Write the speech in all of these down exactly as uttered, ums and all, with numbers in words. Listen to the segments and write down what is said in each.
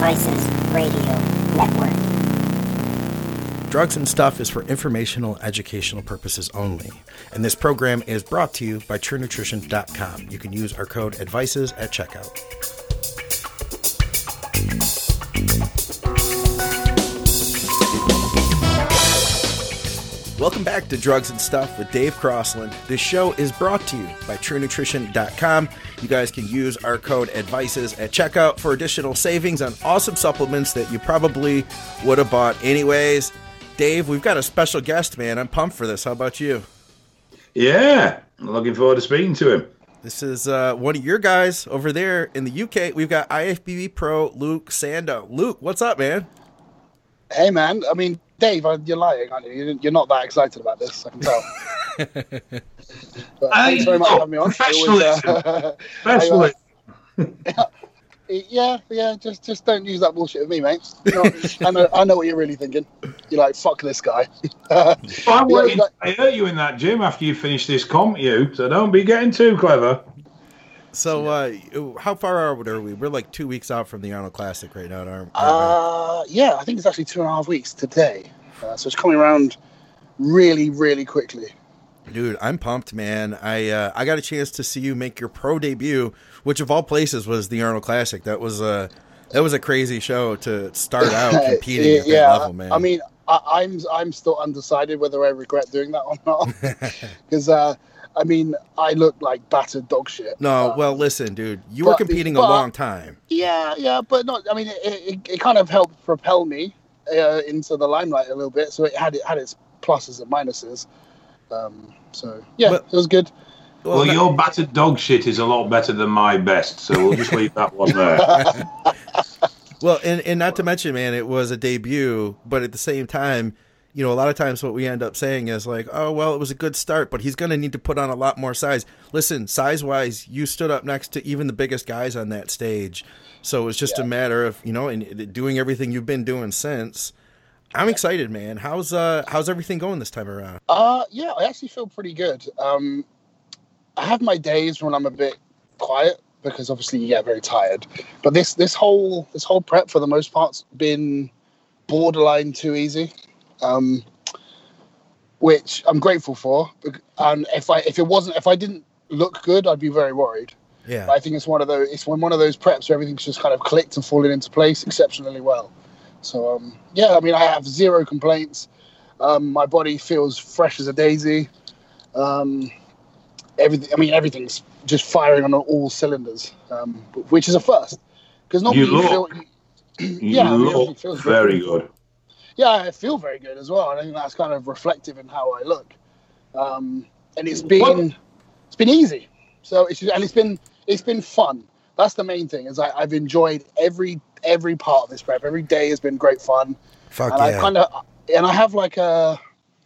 Devices Radio Network. Drugs and Stuff is for informational, educational purposes only, and this program is brought to you by True Nutrition dot com. You can use our code ADVICES at checkout. Welcome back to Drugs and Stuff with Dave Crossland. This show is brought to you by True Nutrition dot com. You guys can use our code ADVICES at checkout for additional savings on awesome supplements that you probably would have bought anyways. Dave, we've got a special guest, man. I'm pumped for this. How about you? Yeah, I'm looking forward to speaking to him. This is uh, one of your guys over there in the U K. We've got I F B B Pro Luke Sando. Luke, what's up, man? Hey, man. I mean, Dave, you're lying, aren't you? You're not that excited about this, I can tell. But thanks very much for having me on. Professionalism. Uh, Professionalism. yeah, yeah, just just don't use that bullshit with me, mate. You know, I know I know what you're really thinking. You're like, fuck this guy. Well, I'm Yeah, waiting like- to hurt you in that gym after you finish this comp, you, so don't be getting too clever. So, uh, how far are we? We're like two weeks out from the Arnold Classic right now, aren't aren't we? Uh, yeah, I think it's actually two and a half weeks today. Uh, so it's coming around really, really quickly. Dude, I'm pumped, man. I uh, I got a chance to see you make your pro debut, which of all places was the Arnold Classic. That was a that was a crazy show to start out competing at that yeah, level, man. I mean, I, I'm I'm still undecided whether I regret doing that or not. Because, uh, I mean, I look like battered dog shit. no, Uh, well, listen, dude, you were but- competing but- a long time. Yeah, yeah, but not. I mean, it, it, it kind of helped propel me uh, into the limelight a little bit. So it had it had its pluses and minuses. Um, so yeah, But- it was good. Well, Well, your battered dog shit is a lot better than my best, so we'll just leave that one there. Well, and, and not to mention, man, it was a debut, but at the same time, you know, a lot of times what we end up saying is like, oh, well, it was a good start, but he's going to need to put on a lot more size. Listen, size-wise, you stood up next to even the biggest guys on that stage. So it was just Yeah. a matter of, you know, and doing everything you've been doing since. I'm excited, man. How's uh how's everything going this time around? Uh, yeah, I actually feel pretty good. Um, I have my days when I'm a bit quiet because obviously you get very tired. But this this whole this whole prep for the most part's been borderline too easy, um, which I'm grateful for. And if I if it wasn't if I didn't look good, I'd be very worried. Yeah. I think it's one of those it's one one of those preps where everything's just kind of clicked and fallen into place exceptionally well. So um, yeah, I mean, I have zero complaints. Um, my body feels fresh as a daisy. Um, everything, I mean, everything's just firing on all cylinders, um, which is a first. Because normally You you feel, look- you, You yeah, I mean, everything look feels very good. Yeah, I feel very good as well. And I think that's kind of reflective in how I look. Um, and it's been What? it's been easy. So it's and it's been it's been fun. That's the main thing. Is I, I've enjoyed every every part of this prep. Every day has been great fun. Fuck and I yeah. kind of and I have like a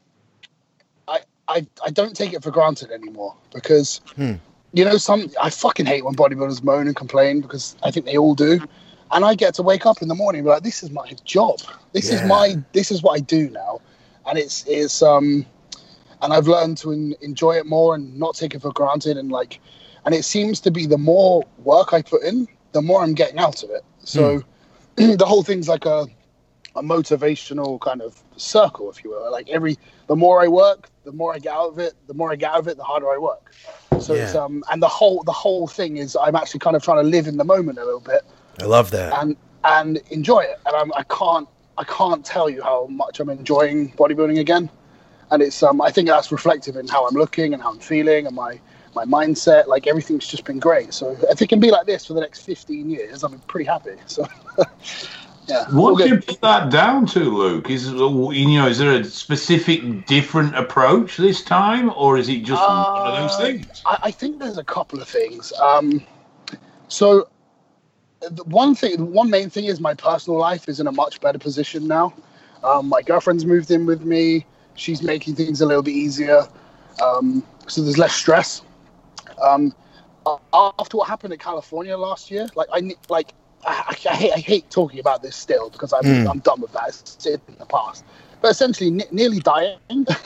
I, I I don't take it for granted anymore because Hmm. you know some I fucking hate when bodybuilders moan and complain because I think they all do, and I get to wake up in the morning and be like, this is my job, this Yeah. is my this is what I do now, and it's it's um and I've learned to en- enjoy it more and not take it for granted, and like and it seems to be the more work I put in, the more I'm getting out of it. So the whole thing's like a a motivational kind of circle, if you will. Like every, the more I work, the more I get out of it. The more I get out of it, the harder I work. So it's Yeah. um, and the whole the whole thing is I'm actually kind of trying to live in the moment a little bit I love that. and and enjoy it. And I'm, I can't I can't tell you how much I'm enjoying bodybuilding again. And it's um, I think that's reflective in how I'm looking and how I'm feeling and my my mindset. Like everything's just been great. So if it can be like this for the next fifteen years, I'm pretty happy. So. Yeah. all What do good. you put that down to, Luke? Is you know, is there a specific different approach this time, or is it just one of those Uh, things? I, I think there's a couple of things. Um, so, the one thing, one main thing is my personal life is in a much better position now. Um, my girlfriend's moved in with me. She's making things a little bit easier. Um, so there's less stress. Um, after what happened in California last year, like I ne- like I, I, hate, I hate talking about this still because I'm Mm. I'm done with that. It's in the past. But essentially, ne- nearly dying.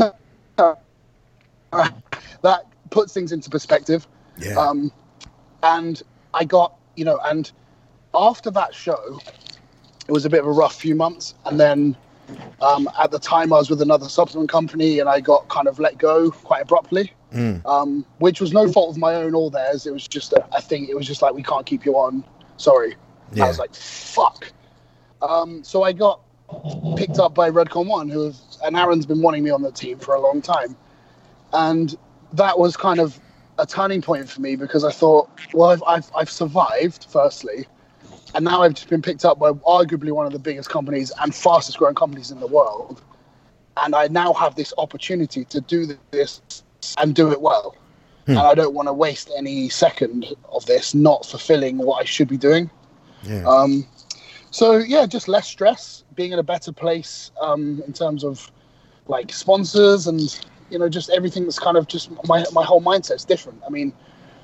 That puts things into perspective. Yeah. Um, and I got, you know, and after that show, it was a bit of a rough few months. And then um, at the time I was with another supplement company and I got kind of let go quite abruptly, mm. um, which was no fault of my own or theirs. It was just a, a thing. It was just like, we can't keep you on. Sorry. Yeah. I was like, fuck. Um, so I got picked up by Redcon One, who was, and Aaron's been wanting me on the team for a long time. And that was kind of a turning point for me because I thought, well, I've, I've, I've survived, firstly, and now I've just been picked up by arguably one of the biggest companies and fastest growing companies in the world. And I now have this opportunity to do this and do it well. Hmm. And I don't want to waste any second of this not fulfilling what I should be doing. Yeah. Um, so, yeah, just less stress, being in a better place um, in terms of, like, sponsors and, you know, just everything that's kind of just my my whole mindset's different. I mean,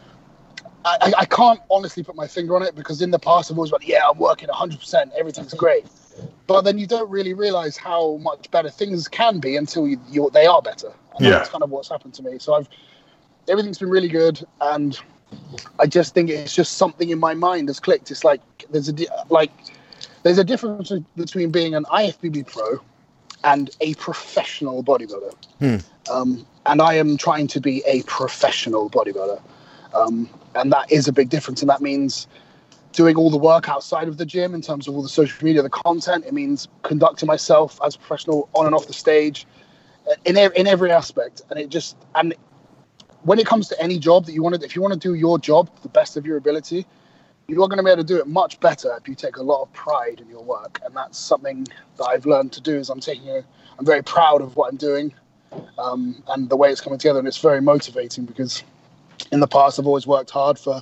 I, I can't honestly put my finger on it because in the past I've always been, yeah, I'm working one hundred percent, everything's great. But then you don't really realize how much better things can be until you, you they are better. And yeah. That's kind of what's happened to me. So I've everything's been really good, and I just think it's just something in my mind has clicked. It's like there's a like there's a difference between being an I F B B pro and a professional bodybuilder. Hmm. Um, and I am trying to be a professional bodybuilder. Um, and that is a big difference. And that means doing all the work outside of the gym in terms of all the social media, the content. It means conducting myself as a professional on and off the stage in, in every aspect. And it just, and when it comes to any job that you want to, if you want to do your job to the best of your ability, you are going to be able to do it much better if you take a lot of pride in your work. And that's something that I've learned to do is I'm taking a, I'm very proud of what I'm doing um, and the way it's coming together. And it's very motivating because in the past, I've always worked hard for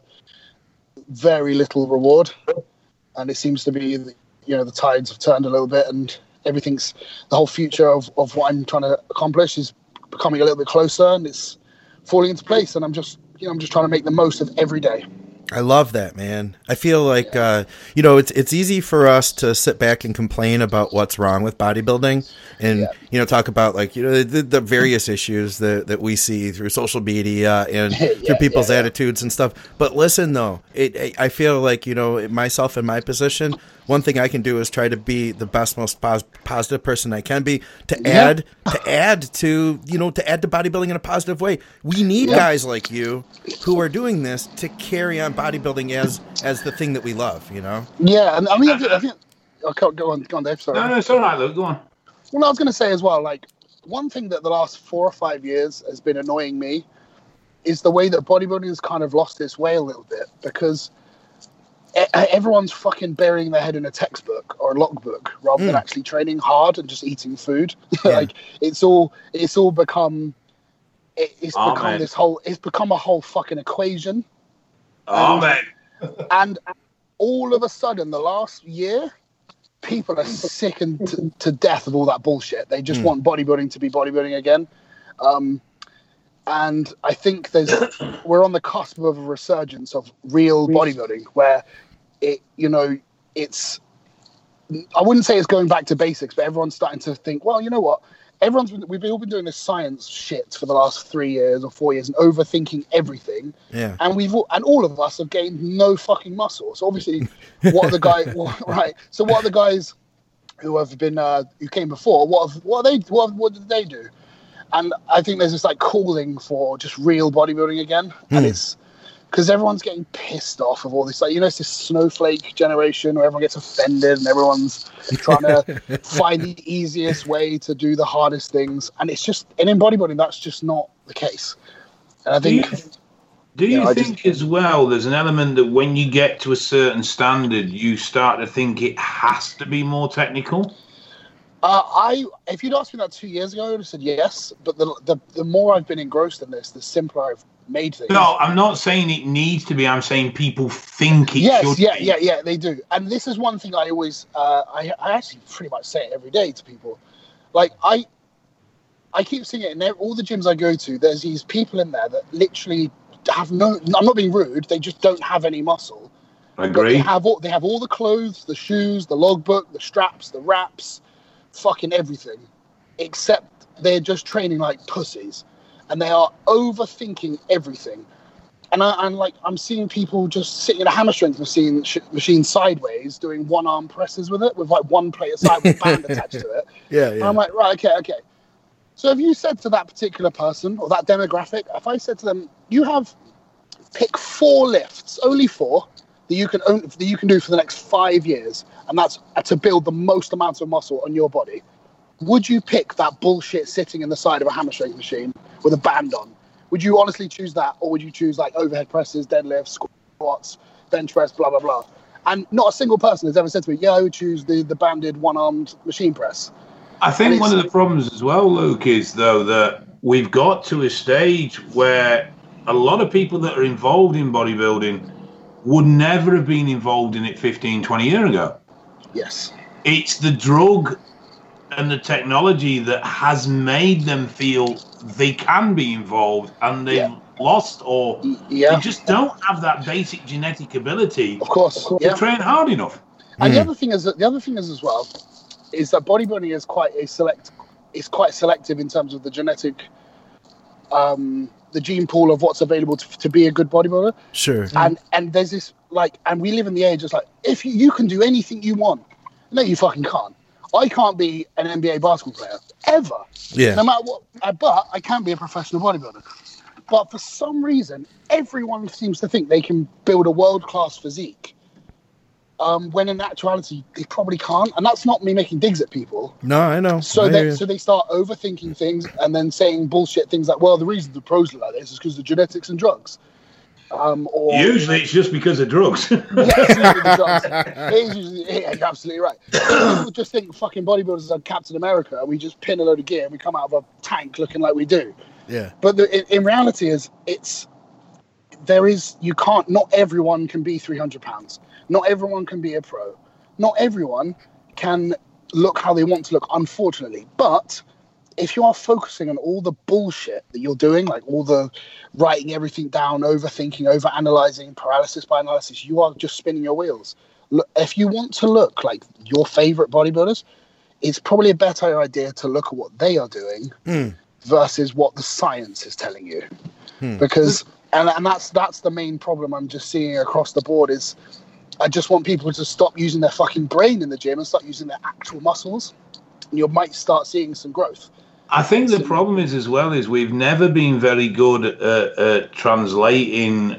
very little reward. And it seems to be, you know, the tides have turned a little bit and everything's, the whole future of, of what I'm trying to accomplish is becoming a little bit closer and it's falling into place. And I'm just, you know, I'm just trying to make the most of every day. I love that, man. I feel like, uh, you know, it's it's easy for us to sit back and complain about what's wrong with bodybuilding and, yeah. you know, talk about, like, you know, the, the various issues that, that we see through social media and yeah, through people's yeah, yeah. attitudes and stuff. But listen, though, it, it, I feel like, you know, myself in my position, one thing I can do is try to be the best, most pos- positive person I can be to yeah. add to add to, you know, to add to bodybuilding in a positive way. We need yeah. guys like you who are doing this to carry on bodybuilding as as the thing that we love, you know? Yeah, and I mean, I think, I think oh, go on, go on, Dave. Sorry. No, no, it's all right, Luke. Go on. Well, I was going to say as well, like, one thing that the last four or five years has been annoying me is the way that bodybuilding has kind of lost its way a little bit because everyone's fucking burying their head in a textbook or a logbook rather mm. than actually training hard and just eating food. Yeah. Like it's all, it's all become, it, it's oh, become man. this whole, it's become a whole fucking equation. Oh, man. And all of a sudden, the last year, people are sickened to, to death of all that bullshit. They just mm. want bodybuilding to be bodybuilding again. Um, and I think there's we're on the cusp of a resurgence of real bodybuilding where it, you know, it's, I wouldn't say it's going back to basics, but everyone's starting to think, well, you know what? Everyone's been, we've all been doing this science shit for the last three years or four years and overthinking everything. Yeah. And we've all, and all of us have gained no fucking muscle. So obviously, what are the guys? Well, right. So what are the guys who have been uh, who came before? What have, what are they? What what did they do? And I think there's this like calling for just real bodybuilding again, mm. and it's because everyone's getting pissed off of all this. Like, you know, it's this snowflake generation where everyone gets offended and everyone's trying to find the easiest way to do the hardest things. And it's just, and in bodybuilding, that's just not the case. And I think, do you, do you, you know, think just, as well, there's an element that when you get to a certain standard, you start to think it has to be more technical? Uh, I, if you'd asked me that two years ago, I would have said yes. But the, the the more I've been engrossed in this, the simpler I've made things. No, I'm not saying it needs to be. I'm saying people think it yes, should yeah, be. yeah, yeah, they do. And this is one thing I always, uh, I, I actually pretty much say it every day to people. Like, I I keep seeing it in all the gyms I go to. There's these people in there that literally have no, I'm not being rude, they just don't have any muscle. I agree. They have, all, they have all the clothes, the shoes, the logbook, the straps, the wraps, fucking everything, except they're just training like pussies. And they are overthinking everything. and I, and like I'm seeing people just sitting in a hammer strength machine sh- machine sideways doing one arm presses with it with like one plate aside with a band attached to it. Yeah, yeah. And I'm like, right, okay, okay. So if you said to that particular person or that demographic, if I said to them, you have pick four lifts, only four, that you can own, that you can do for the next five years, and that's to build the most amount of muscle on your body, would you pick that bullshit sitting in the side of a hammer strength machine with a band on? Would you honestly choose that, or would you choose like overhead presses, deadlifts, squats, bench press, blah blah blah? And not a single person has ever said to me, "Yeah, I would choose the the banded one-armed machine press." I think one of the problems as well, Luke, is though that we've got to a stage where a lot of people that are involved in bodybuilding would never have been involved in it fifteen, twenty years ago. Yes. It's the drug and the technology that has made them feel they can be involved, and they've yeah. lost or yeah. they just don't have that basic genetic ability of course, to yeah. train hard enough. And mm. the other thing is that the other thing is as well is that bodybuilding is quite a select is quite selective in terms of the genetic um the gene pool of what's available to, to be a good bodybuilder. Sure. And and there's this like, and we live in the age it's like, if you, you can do anything you want. No, you fucking can't. I can't be an N B A basketball player ever. Yeah. No matter what, uh, but I can be a professional bodybuilder. But for some reason, everyone seems to think they can build a world-class physique. Um, when in actuality, they probably can't. And that's not me making digs at people. No, I know. So I they so they start overthinking things and then saying bullshit things like, well, the reason the pros look like this is because of genetics and drugs. Um, or Usually it's just because of drugs. Yeah, it's usually the drugs. It's usually, yeah, you're absolutely right. People just think fucking bodybuilders are Captain America and we just pin a load of gear and we come out of a tank looking like we do. Yeah. But the, in, in reality is it's, there is, you can't, not everyone can be three hundred pounds. Not everyone can be a pro. Not everyone can look how they want to look, unfortunately. But if you are focusing on all the bullshit that you're doing, like all the writing everything down, overthinking, overanalyzing, paralysis by analysis, you are just spinning your wheels. Look, if you want to look like your favorite bodybuilders, it's probably a better idea to look at what they are doing mm. versus what the science is telling you. Hmm. Because, and, and that's that's the main problem I'm just seeing across the board is I just want people to stop using their fucking brain in the gym and start using their actual muscles. And you might start seeing some growth. I think the problem is as well is we've never been very good at, uh, at translating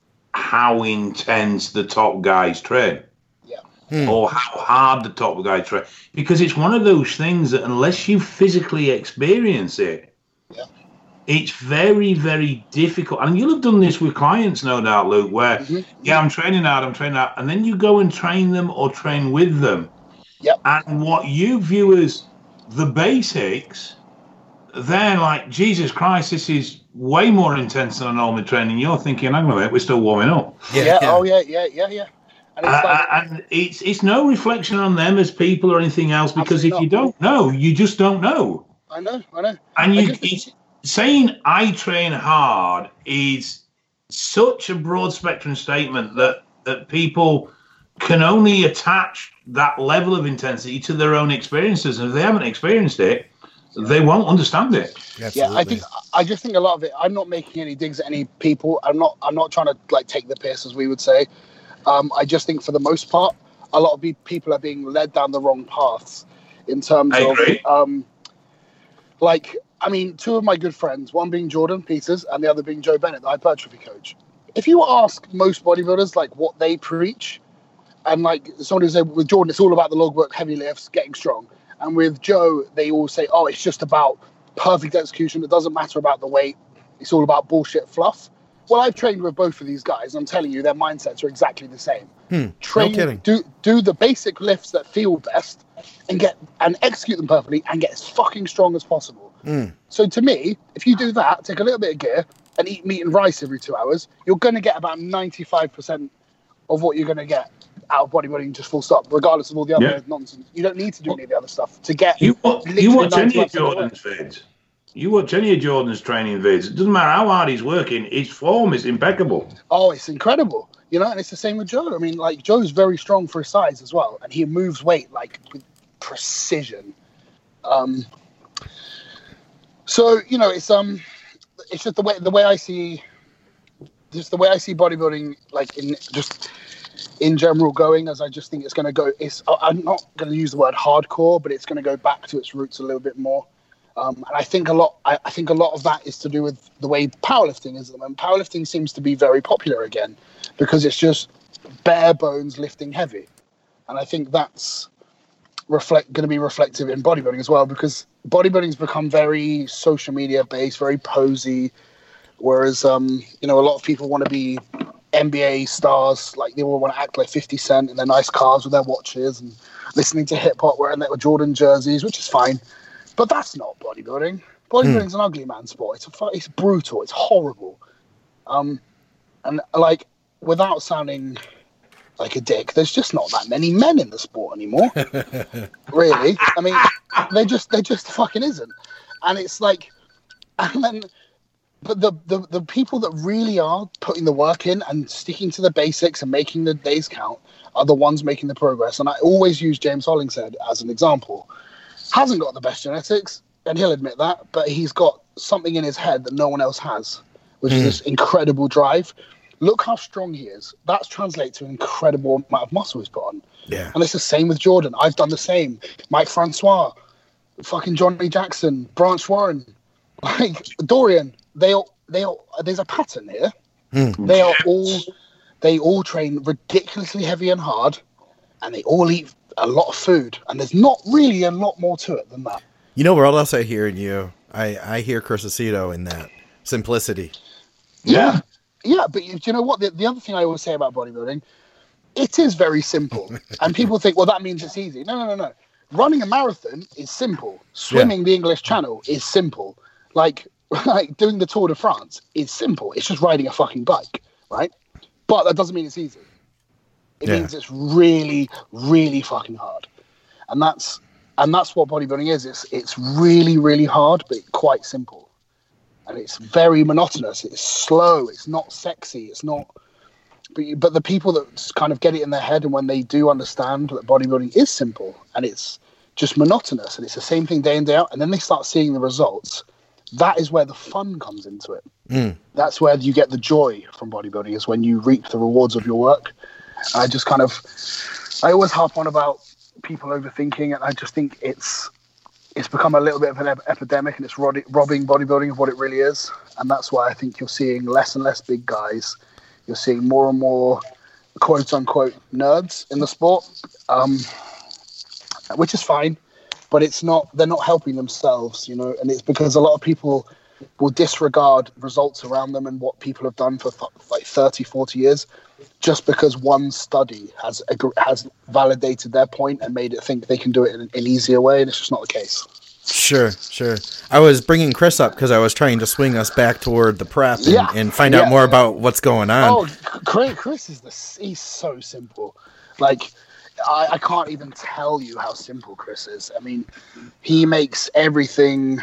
how intense the top guys train. Yeah. Hmm. Or how hard the top guys train. Because it's one of those things that unless you physically experience it, yeah. it's very, very difficult. And you'll have done this with clients, no doubt, Luke, where, mm-hmm. yeah, I'm training hard, I'm training hard. And then you go and train them or train with them. Yep. And what you view as the basics, they're like, Jesus Christ, this is way more intense than a normal training. You're thinking, hang on a minute, we're still warming up. Yeah, yeah. Oh, yeah, yeah, yeah, yeah. And it's, uh, like, and it's it's no reflection on them as people or anything else, because if not. you don't know, you just don't know. I know, I know. And you just, it's, saying I train hard is such a broad spectrum statement that, that people can only attach that level of intensity to their own experiences. And if they haven't experienced it, they won't understand it. Absolutely. Yeah, I think I just think a lot of it. I'm not making any digs at any people. I'm not. I'm not trying to like take the piss, as we would say. Um, I just think for the most part, a lot of people are being led down the wrong paths in terms I of, agree. um, like, I mean, two of my good friends, one being Jordan Peters and the other being Joe Bennett, the hypertrophy coach. If you ask most bodybuilders like what they preach, and like somebody said with Jordan, it's all about the logwork, heavy lifts, getting strong. And with Joe, they all say, oh, it's just about perfect execution. It doesn't matter about the weight. It's all about bullshit fluff. Well, I've trained with both of these guys. And I'm telling you, their mindsets are exactly the same. Hmm. Train, No kidding. do do the basic lifts that feel best, and get and execute them perfectly, and get as fucking strong as possible. Hmm. So to me, if you do that, take a little bit of gear and eat meat and rice every two hours, you're going to get about ninety-five percent of what you're going to get out of bodybuilding, just full stop, regardless of all the other Yeah. nonsense. You don't need to do any of the other stuff to get. You watch, you watch any of ninety-five percent of the way. Jordan's vids. You watch any of Jordan's training vids. It doesn't matter how hard he's working. His form is impeccable. Oh, it's incredible. You know, and it's the same with Joe. I mean, like, Joe's very strong for his size as well, and he moves weight, like, with precision. Um, so, you know, it's um, it's just the way the way I see just the way I see bodybuilding, like in just in general going, as I just think it's going to go. It's I'm not going to use the word hardcore, but it's going to go back to its roots a little bit more. Um, and I think a lot. I, I think a lot of that is to do with the way powerlifting is. And powerlifting seems to be very popular again because it's just bare bones lifting heavy, and I think that's reflect going to be reflective in bodybuilding as well, because bodybuilding's become very social media based, very posy. Whereas, um, you know, a lot of people want to be N B A stars, like they all want to act like fifty Cent in their nice cars with their watches and listening to hip hop, wearing their Jordan jerseys, which is fine. But that's not bodybuilding. Bodybuilding's mm. an ugly man sport. It's a, it's brutal. It's horrible. Um, and like, without sounding like a dick, there's just not that many men in the sport anymore. Really, I mean, they just they just fucking isn't. And it's like, and then. But the, the, the people that really are putting the work in and sticking to the basics and making the days count are the ones making the progress. And I always use James Hollingshead as an example. Hasn't got the best genetics, and he'll admit that, but he's got something in his head that no one else has, which mm. is this incredible drive. Look how strong he is. That's translated to an incredible amount of muscle he's put on. Yeah. And it's the same with Jordan. I've done the same. Mike Francois, fucking Johnny Jackson, Branch Warren, like Dorian. They all, they all, there's a pattern here. Mm. They are all, they all train ridiculously heavy and hard, and they all eat a lot of food. And there's not really a lot more to it than that. You know what else I hear in you? I, I hear Chris Aceto in that simplicity. Yeah, yeah. But you, you know what? The, the other thing I always say about bodybuilding, it is very simple, and people think, well, that means it's easy. No, no, no, no. Running a marathon is simple. Swimming yeah. the English Channel is simple. Like. Like doing the Tour de France is simple. It's just riding a fucking bike, right? But that doesn't mean it's easy. It yeah. means it's really, really fucking hard. And that's and that's what bodybuilding is. It's it's really, really hard, but quite simple. And it's very monotonous. It's slow. It's not sexy. It's not. But you, but the people that kind of get it in their head, and when they do understand that bodybuilding is simple and it's just monotonous and it's the same thing day in day out, and then they start seeing the results. That is where the fun comes into it. Mm. That's where you get the joy from bodybuilding, is when you reap the rewards of your work. And I just kind of, I always harp on about people overthinking, and I just think it's it's become a little bit of an ep- epidemic, and it's rod- robbing bodybuilding of what it really is. And that's why I think you're seeing less and less big guys. You're seeing more and more quote unquote nerds in the sport, um, which is fine. But it's not, they're not helping themselves, you know, and it's because a lot of people will disregard results around them and what people have done for like thirty, forty years, just because one study has has validated their point and made it think they can do it in an easier way, and it's just not the case. Sure, sure. I was bringing Chris up because I was trying to swing us back toward the prep and, yeah. and find yeah. out more about what's going on. Oh, Chris, Chris is the, he's so simple. Like, I, I can't even tell you how simple Chris is. I mean, he makes everything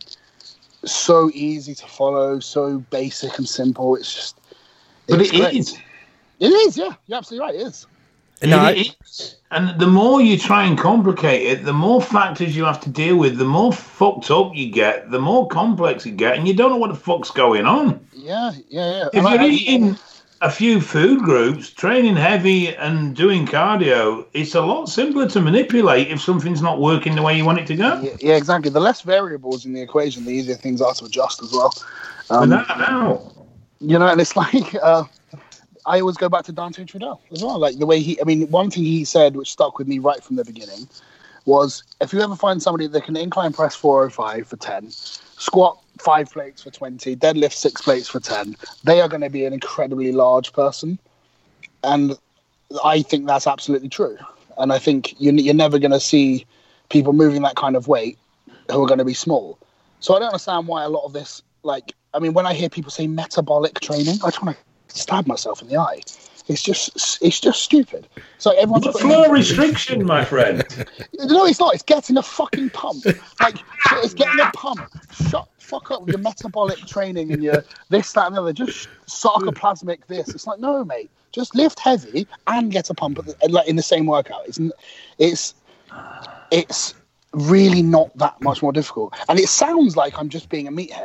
so easy to follow, so basic and simple. It's just, but it's it great. is. It is, yeah. You're absolutely right. It is. And, no, it is. And the more you try and complicate it, the more factors you have to deal with, the more fucked up you get, the more complex you get, and you don't know what the fuck's going on. Yeah, yeah, yeah. If and you're I, eating a few food groups, training heavy and doing cardio, it's a lot simpler to manipulate if something's not working the way you want it to go. Yeah, yeah exactly. The less variables in the equation, the easier things are to adjust as well. Um, Without a doubt. You know, and it's like, uh, I always go back to Dante Trudel as well. Like the way he, I mean, one thing he said, which stuck with me right from the beginning, was if you ever find somebody that can incline press four oh five for ten, squat five plates for twenty, deadlift six plates for ten, they are going to be an incredibly large person. And I think that's absolutely true. And I think you, you're never going to see people moving that kind of weight who are going to be small. So I don't understand why a lot of this, like, I mean, when I hear people say metabolic training, I just want to stab myself in the eye. It's just, it's just stupid. So everyone's the floor restriction, my friend. No, it's not. It's getting a fucking pump. Like, it's getting a pump. Shut fuck up with your metabolic training and your this, that, and the other. Just sarcoplasmic this. It's like, no, mate. Just lift heavy and get a pump like in the same workout. It's, it's, it's really not that much more difficult. And it sounds like I'm just being a meathead,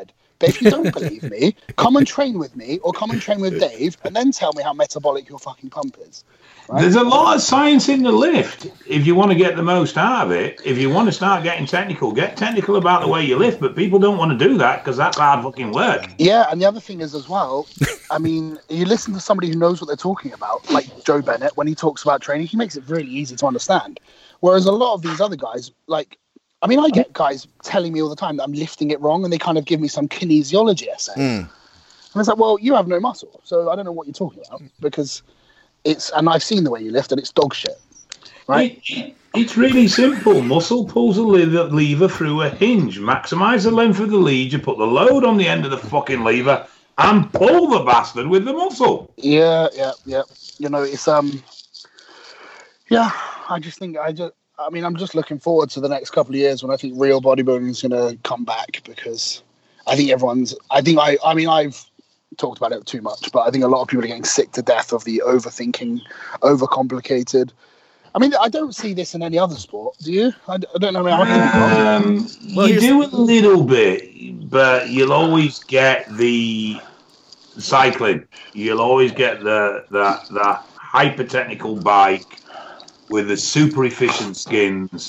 But if you don't believe me, come and train with me or come and train with Dave and then tell me how metabolic your fucking pump is. Right? There's a lot of science in the lift if you want to get the most out of it. If you want to start getting technical, get technical about the way you lift, but people don't want to do that because that's hard fucking work. Yeah, and the other thing is as well, I mean, you listen to somebody who knows what they're talking about, like Joe Bennett, when he talks about training, he makes it really easy to understand. Whereas a lot of these other guys, like, I mean, I get guys telling me all the time that I'm lifting it wrong and they kind of give me some kinesiology essay. Mm. And it's like, well, you have no muscle, so I don't know what you're talking about because... It's and I've seen the way you lift, and it's dog shit, right? It, it's really simple. Muscle pulls a lever, lever through a hinge. Maximise the length of the lead. You put the load on the end of the fucking lever and pull the bastard with the muscle. Yeah, yeah, yeah. You know, it's um, yeah. I just think I just. I mean, I'm just looking forward to the next couple of years when I think real bodybuilding is going to come back because I think everyone's. I think I. I mean, I've. talked about it too much, but I think a lot of people are getting sick to death of the overthinking, overcomplicated. I mean, I don't see this in any other sport. Do you? I, I don't know. I mean, um, well, you do a little bit, but you'll always get the cycling. You'll always get the the, the hyper technical bike with the super efficient skins.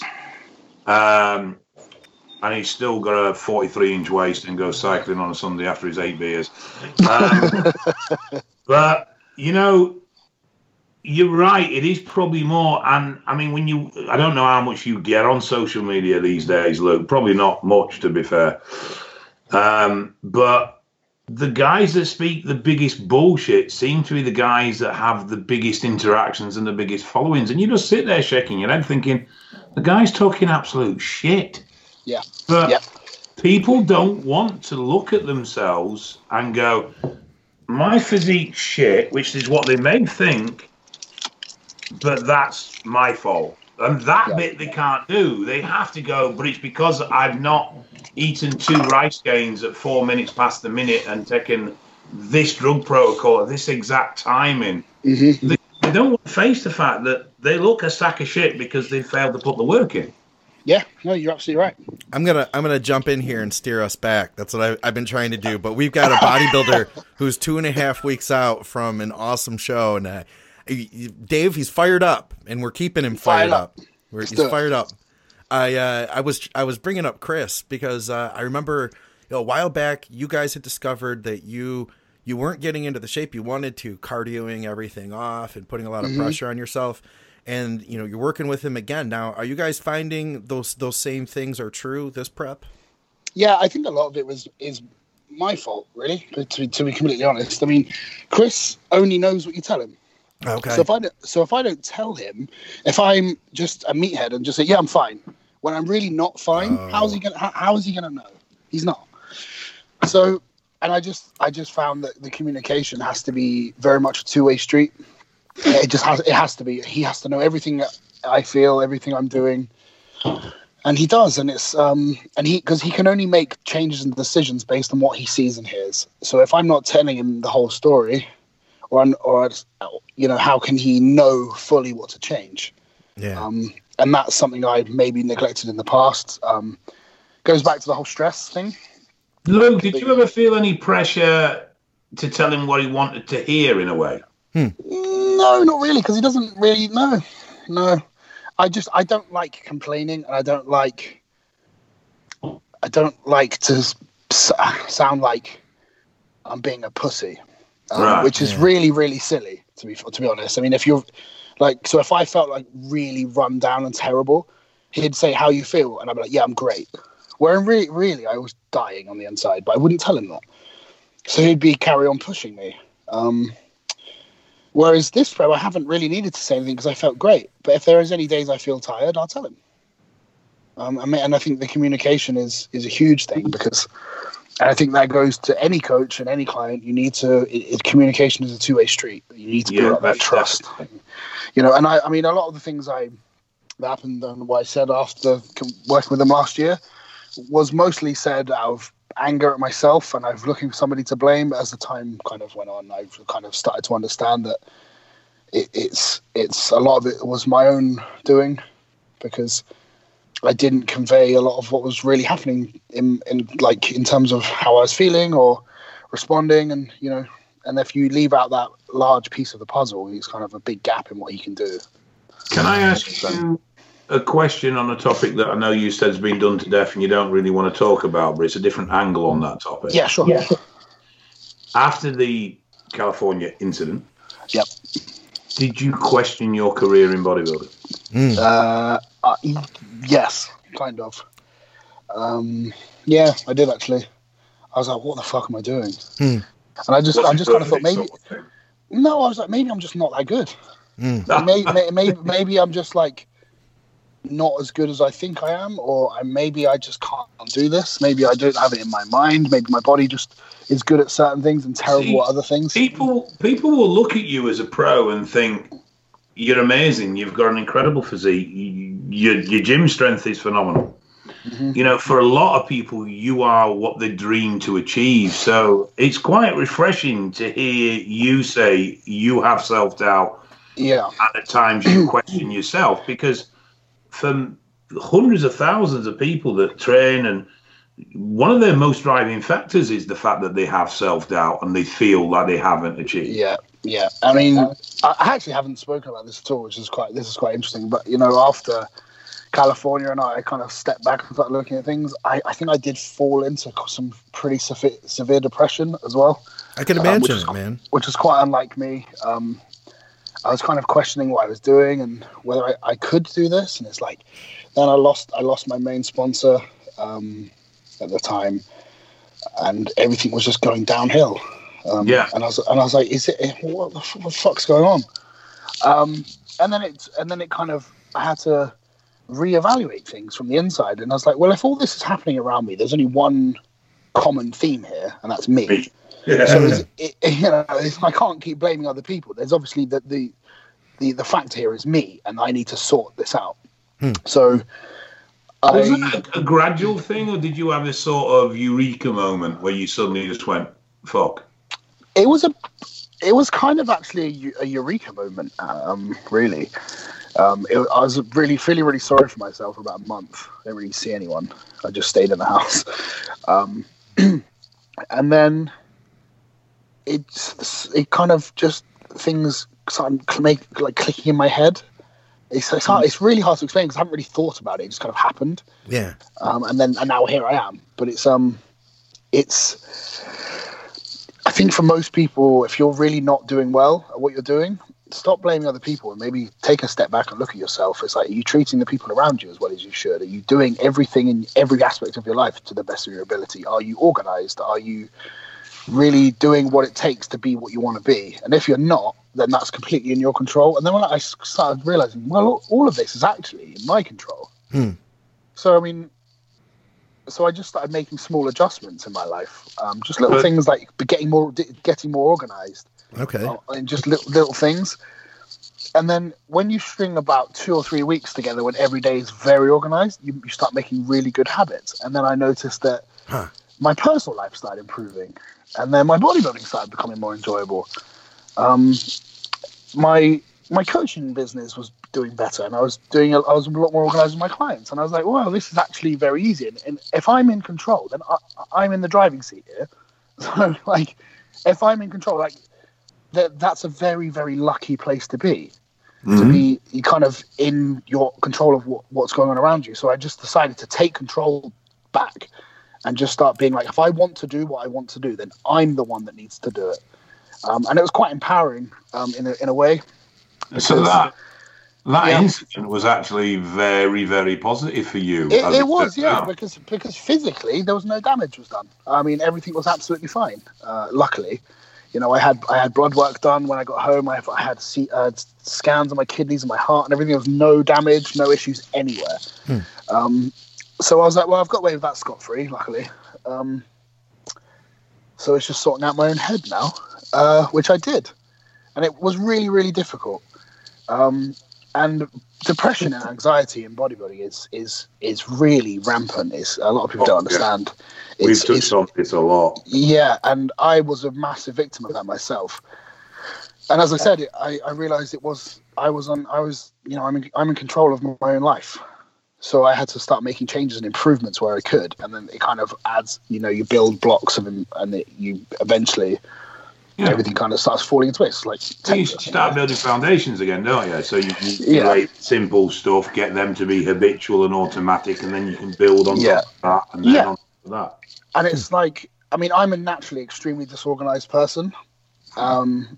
Um, And he's still got a forty-three inch waist and goes cycling on a Sunday after his eight beers. Um, but, you know, you're right. It is probably more. And, I mean, when you... I don't know how much you get on social media these days, Luke. Probably not much, to be fair. Um, but the guys that speak the biggest bullshit seem to be the guys that have the biggest interactions and the biggest followings. And you just sit there shaking your head thinking, the guy's talking absolute shit. Yeah. But yeah. people don't want to look at themselves and go, my physique shit, which is what they may think, but that's my fault. And that yeah. bit they can't do. They have to go, but it's because I've not eaten two rice gains at four minutes past the minute and taken this drug protocol at this exact timing. Mm-hmm. They, they don't want to face the fact that they look a sack of shit because they failed to put the work in. Yeah, no, you're absolutely right. I'm gonna I'm gonna jump in here and steer us back. That's what I, I've been trying to do. But we've got a bodybuilder who's two and a half weeks out from an awesome show, and uh, Dave, he's fired up, and we're keeping him fired, fired up. up. We're, he's fired up. I uh, I was I was bringing up Chris because uh, I remember you know, a while back you guys had discovered that you you weren't getting into the shape you wanted to, cardioing everything off and putting a lot of mm-hmm. pressure on yourself. And, you know, you're working with him again. Now, are you guys finding those those same things are true this prep? Yeah, I think a lot of it was is my fault, really, to, to be completely honest. I mean, Chris only knows what you tell him. Okay. So if I don't, so if I don't tell him, if I'm just a meathead and just say, yeah, I'm fine, when I'm really not fine, oh. how's he gonna how, how is he gonna know? He's not. So, and I just I just found that the communication has to be very much a two-way street. It just has. It has to be. He has to know everything that I feel, everything I'm doing, and he does. And it's um, and he because he can only make changes and decisions based on what he sees and hears. So if I'm not telling him the whole story, or or you know, how can he know fully what to change? Yeah. Um, and that's something I maybe neglected in the past. Um, goes back to the whole stress thing. Luke, did you ever feel any pressure to tell him what he wanted to hear in a way? Hmm. No, not really, because he doesn't really know. No, I just I don't like complaining, and I don't like I don't like to s- sound like I'm being a pussy, um, right, which is yeah. really, really silly to be to be honest. I mean, if you're like, so if I felt like really run down and terrible, he'd say, "How you feel?" and I'd be like, "Yeah, I'm great." Where really, really, I was dying on the inside, but I wouldn't tell him that. So he'd be carry on pushing me. Um, Whereas this prep, I haven't really needed to say anything because I felt great. But if there is any days I feel tired, I'll tell him. Um, I mean, and I think the communication is is a huge thing because, and I think that goes to any coach and any client. You need to. It, it, communication is a two way street. You need to yeah, build up that trust. You know, and I, I mean, a lot of the things I that happened and what I said after working with them last year was mostly said out of anger at myself, and I was looking for somebody to blame. But as the time kind of went on, I've kind of started to understand that it, it's it's a lot of it was my own doing, because I didn't convey a lot of what was really happening in, in like in terms of how I was feeling or responding, and you know, and if you leave out that large piece of the puzzle, it's kind of a big gap in what you can do. Can I ask you a question on a topic that I know you said has been done to death and you don't really want to talk about, but it's a different angle on that topic? Yeah, sure. Yeah. After the California incident, yep. Did you question your career in bodybuilding? Mm. Uh, uh, yes, kind of. Um, yeah, I did actually. I was like, "What the fuck am I doing?" Mm. And I just, What's I just kind of thought maybe. No, I was like, maybe I'm just not that good. Mm. maybe, maybe, maybe I'm just like not as good as I think I am, or maybe I just can't do this. Maybe I don't have it in my mind. Maybe my body just is good at certain things and terrible See, at other things. People, people will look at you as a pro and think you're amazing. You've got an incredible physique. You, your, your gym strength is phenomenal. Mm-hmm. You know, for a lot of people, you are what they dream to achieve. So it's quite refreshing to hear you say you have self-doubt. Yeah. And at times you question yourself, because for hundreds of thousands of people that train, and one of their most driving factors is the fact that they have self-doubt and they feel that they haven't achieved. Yeah, yeah. I mean, I actually haven't spoken about this at all, which is quite, this is quite interesting. But, you know, after California and I kind of stepped back and started looking at things, I, I think I did fall into some pretty severe, severe depression as well. I can imagine um, is, it, man. Which is quite unlike me. Um, I was kind of questioning what I was doing and whether I, I could do this. And it's like, then I lost, I lost my main sponsor um, at the time, and everything was just going downhill. Um, yeah. And I was, and I was like, is it, what the, what the fuck's going on? Um, and then it, and then it kind of, I had to reevaluate things from the inside. And I was like, well, if all this is happening around me, there's only one common theme here, and that's me. me. Yeah. So it's, it, you know, it's, I can't keep blaming other people. There's obviously the the the, the factor here is me, and I need to sort this out. Hmm. So, was I, it a, a gradual thing, or did you have this sort of eureka moment where you suddenly just went, "Fuck"? It was a, it was kind of actually a, a eureka moment. Um, really, um, it, I was really feeling really sorry for myself for about a month. I didn't really see anyone. I just stayed in the house, um, and then. It's it kind of just things started make like clicking in my head. It's it's, hard, it's really hard to explain because I haven't really thought about it. It just kind of happened. Yeah. Um, and then and now here I am. But it's um, it's. I think for most people, if you're really not doing well at what you're doing, stop blaming other people and maybe take a step back and look at yourself. It's like, are you treating the people around you as well as you should? Are you doing everything in every aspect of your life to the best of your ability? Are you organized? Are you really doing what it takes to be what you want to be? And if you're not, then that's completely in your control. And then when I started realizing, well, all of this is actually in my control. Hmm. So, I mean, so I just started making small adjustments in my life. Um, just little but, things like getting more, getting more organized. Okay. Uh, and just little, little things. And then when you string about two or three weeks together, when every day is very organized, you, you start making really good habits. And then I noticed that huh. my personal life started improving. And then my bodybuilding started becoming more enjoyable. Um, my my coaching business was doing better, and I was doing a, I was a lot more organized with my clients. And I was like, well, this is actually very easy. And, and if I'm in control, then I, I'm in the driving seat here. So, like, if I'm in control, like, that that's a very, very lucky place to be. Mm-hmm. To be you kind of in your control of what, what's going on around you. So I just decided to take control back. And just start being like, if I want to do what I want to do, then I'm the one that needs to do it. Um, and it was quite empowering um, in a, in a way. Because, so that that yeah. incident was actually very, very positive for you. It, it was, yeah, out. because because physically there was no damage was done. I mean, everything was absolutely fine. Uh, luckily, you know, I had I had blood work done when I got home. I, I had C, uh, scans on my kidneys and my heart and everything. There was no damage, no issues anywhere. Hmm. Um, So I was like, well, I've got away with that scot-free, luckily. Um, so it's just sorting out my own head now, uh, which I did. And it was really, really difficult. Um, and depression and anxiety in bodybuilding is is is really rampant. It's, a lot of people oh, don't understand. Yeah. It's, We've touched on this a lot. Yeah, and I was a massive victim of that myself. And as I said, I, I realized it was, I was on, I was, you know, I'm in, I'm in control of my own life. So I had to start making changes and improvements where I could, and then it kind of adds, you know, you build blocks of them, and it, you eventually yeah. everything kind of starts falling into place. Like so you start building foundations again, don't you? So you, you yeah. create simple stuff, get them to be habitual and automatic, and then you can build on yeah. top of that, and then yeah. on top of that. And it's like, I mean, I'm a naturally extremely disorganized person, um,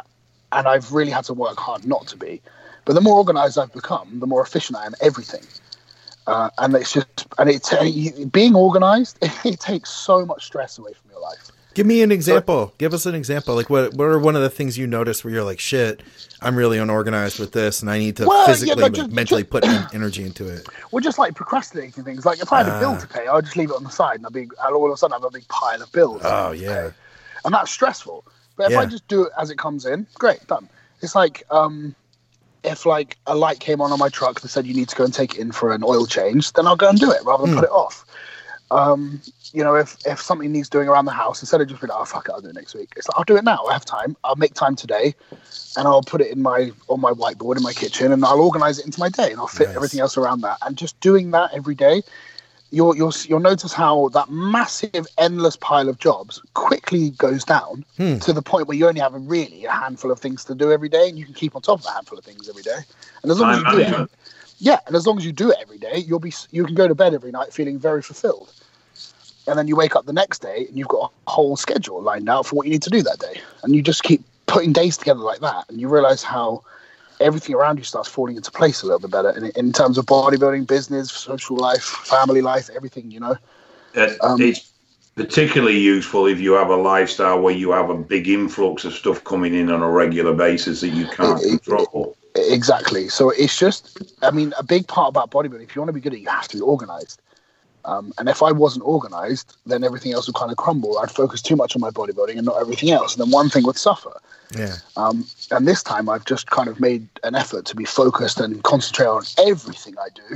and I've really had to work hard not to be. But the more organized I've become, the more efficient I am at everything. Uh, and it's just, and it's uh, being organized, it, it takes so much stress away from your life. Give me an example. So, Give us an example. Like, what what are one of the things you notice where you're like, shit, I'm really unorganized with this, and I need to well, physically, yeah, just, mentally just, put energy into it? Well, just like procrastinating things. Like, if I had a uh, bill to pay, I would just leave it on the side, and I'd be, and all of a sudden, I have a big pile of bills. Oh, yeah. And that's stressful. But if yeah. I just do it as it comes in, great, done. It's like, um, if like a light came on on my truck that said you need to go and take it in for an oil change, then I'll go and do it rather than mm. put it off. Um, you know, if, if something needs doing around the house, instead of just being like, oh, fuck it, I'll do it next week. It's like, I'll do it now. I have time. I'll make time today, and I'll put it in my on my whiteboard in my kitchen, and I'll organize it into my day, and I'll fit nice. everything else around that. And just doing that every day, you'll you'll you'll notice how that massive, endless pile of jobs quickly goes down hmm. to the point where you only have a really a handful of things to do every day, and you can keep on top of a handful of things every day. And as long as you do it, yeah, and as long as you do it every day, you'll be you can go to bed every night feeling very fulfilled. And then you wake up the next day and you've got a whole schedule lined out for what you need to do that day. And you just keep putting days together like that, and you realize how everything around you starts falling into place a little bit better in, in terms of bodybuilding, business, social life, family life, everything, you know. Uh, um, it's particularly useful if you have a lifestyle where you have a big influx of stuff coming in on a regular basis that you can't it, control. It, exactly. So it's just, I mean, a big part about bodybuilding, if you want to be good at it, you have to be organized. Um, and if I wasn't organized, then everything else would kind of crumble. I'd focus too much on my bodybuilding and not everything else. And then one thing would suffer. Yeah. Um, and this time I've just kind of made an effort to be focused and concentrate on everything I do.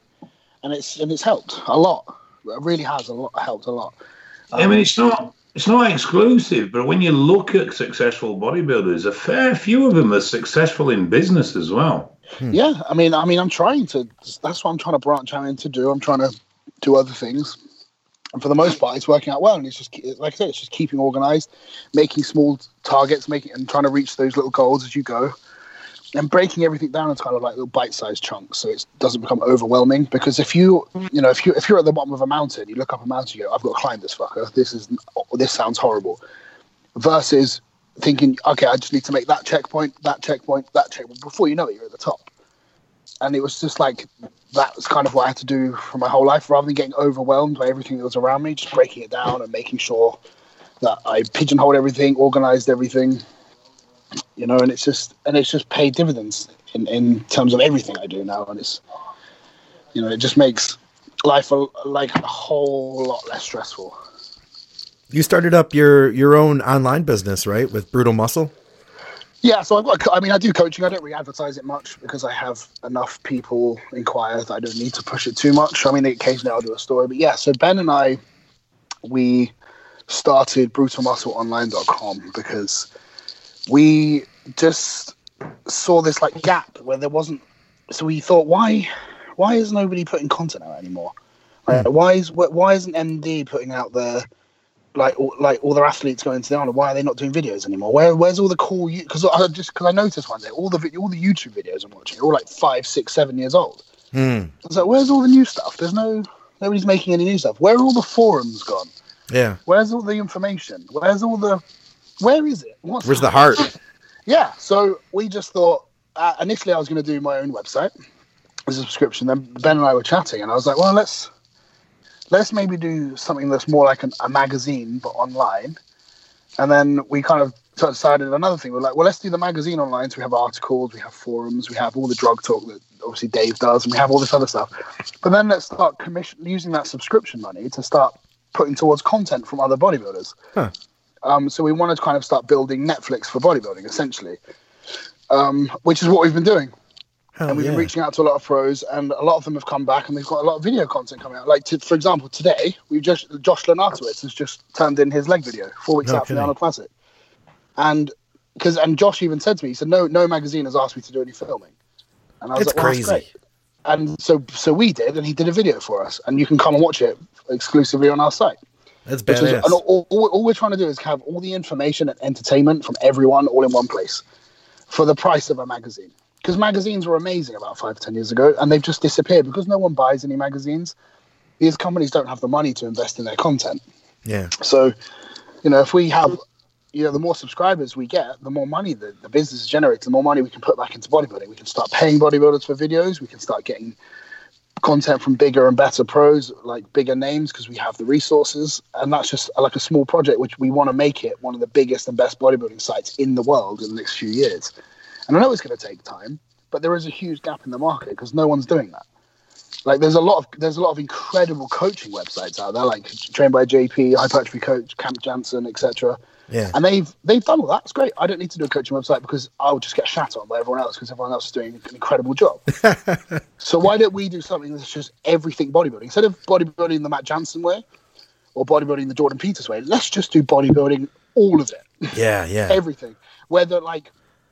And it's and it's helped a lot. It really has a lot helped a lot. Um, I mean, it's not it's not exclusive, but when you look at successful bodybuilders, a fair few of them are successful in business as well. Hmm. Yeah, I mean, I mean, I'm trying to. That's what I'm trying to branch out into do. I'm trying to do other things, and for the most part it's working out well, and it's just, like I said, it's just keeping organized, making small targets, making and trying to reach those little goals as you go, and breaking everything down into kind of like little bite-sized chunks so it doesn't become overwhelming. Because if you you know if you if you're at the bottom of a mountain, you look up a mountain, you go, I've got to climb this fucker, this is this sounds horrible, versus thinking, okay, I just need to make that checkpoint, that checkpoint, that checkpoint, before you know it, you're at the top. And it was just like, that was kind of what I had to do for my whole life, rather than getting overwhelmed by everything that was around me, just breaking it down and making sure that I pigeonholed everything, organized everything, you know, and it's just, and it's just paid dividends in, in terms of everything I do now. And it's, you know, it just makes life a, like a whole lot less stressful. You started up your, your own online business, right? With Brutal Muscle? Yeah, so I've got, I mean, I do coaching. I don't really advertise it much because I have enough people inquire that I don't need to push it too much. I mean, occasionally I'll do a story. But yeah, so Ben and I, we started brutal muscle online dot com because we just saw this like gap where there wasn't, so we thought, why why is nobody putting content out anymore? Like, why is why isn't M D putting out their, like all, like all their athletes going to the island? Why are they not doing videos anymore? Where where's all the cool? Because I just because I noticed one day all the all the YouTube videos I'm watching are all like five, six, seven years old. Mm. I was like, where's all the new stuff? There's no nobody's making any new stuff. Where are all the forums gone? Yeah. Where's all the information? Where's all the where is it? What's Where's the heart? Yeah. So we just thought uh, initially I was going to do my own website as a subscription. Then Ben and I were chatting, and I was like, well, let's. Let's maybe do something that's more like an, a magazine, but online. And then we kind of decided another thing. We're like, well, let's do the magazine online. So we have articles, we have forums, we have all the drug talk that obviously Dave does, and we have all this other stuff. But then let's start commission using that subscription money to start putting towards content from other bodybuilders. Huh. Um, so we wanted to kind of start building Netflix for bodybuilding, essentially, um, which is what we've been doing. Hell and we've yeah. been reaching out to a lot of pros, and a lot of them have come back, and they've got a lot of video content coming out. Like, to, for example, today, we just Josh Lenartowicz has just turned in his leg video four weeks No out from the kidding. Arnold Classic, and because and Josh even said to me, he said, "No, no magazine has asked me to do any filming," and I was It's like, well, crazy. that's great. and so so we did, and he did a video for us, and you can come and watch it exclusively on our site. That's Which was- badass. and all, all, all we're trying to do is have all the information and entertainment from everyone all in one place for the price of a magazine. Because magazines were amazing about five, ten years ago, and they've just disappeared because no one buys any magazines. These companies don't have the money to invest in their content. Yeah. So, you know, if we have, you know, the more subscribers we get, the more money the, the business generates, the more money we can put back into bodybuilding. We can start paying bodybuilders for videos. We can start getting content from bigger and better pros, like bigger names, because we have the resources. And that's just like a small project, which we want to make it one of the biggest and best bodybuilding sites in the world in the next few years. And I know it's going to take time, but there is a huge gap in the market because no one's doing that. Like there's a lot of there's a lot of incredible coaching websites out there, like Trained by J P, Hypertrophy Coach, Camp Jansen, et cetera. Yeah. And they've they've done all that. It's great. I don't need to do a coaching website because I'll just get shat on by everyone else because everyone else is doing an incredible job. So why don't we do something that's just everything bodybuilding? Instead of bodybuilding the Matt Jansen way or bodybuilding the Jordan Peters way, let's just do bodybuilding, all of it. Yeah, yeah. Everything. Whether like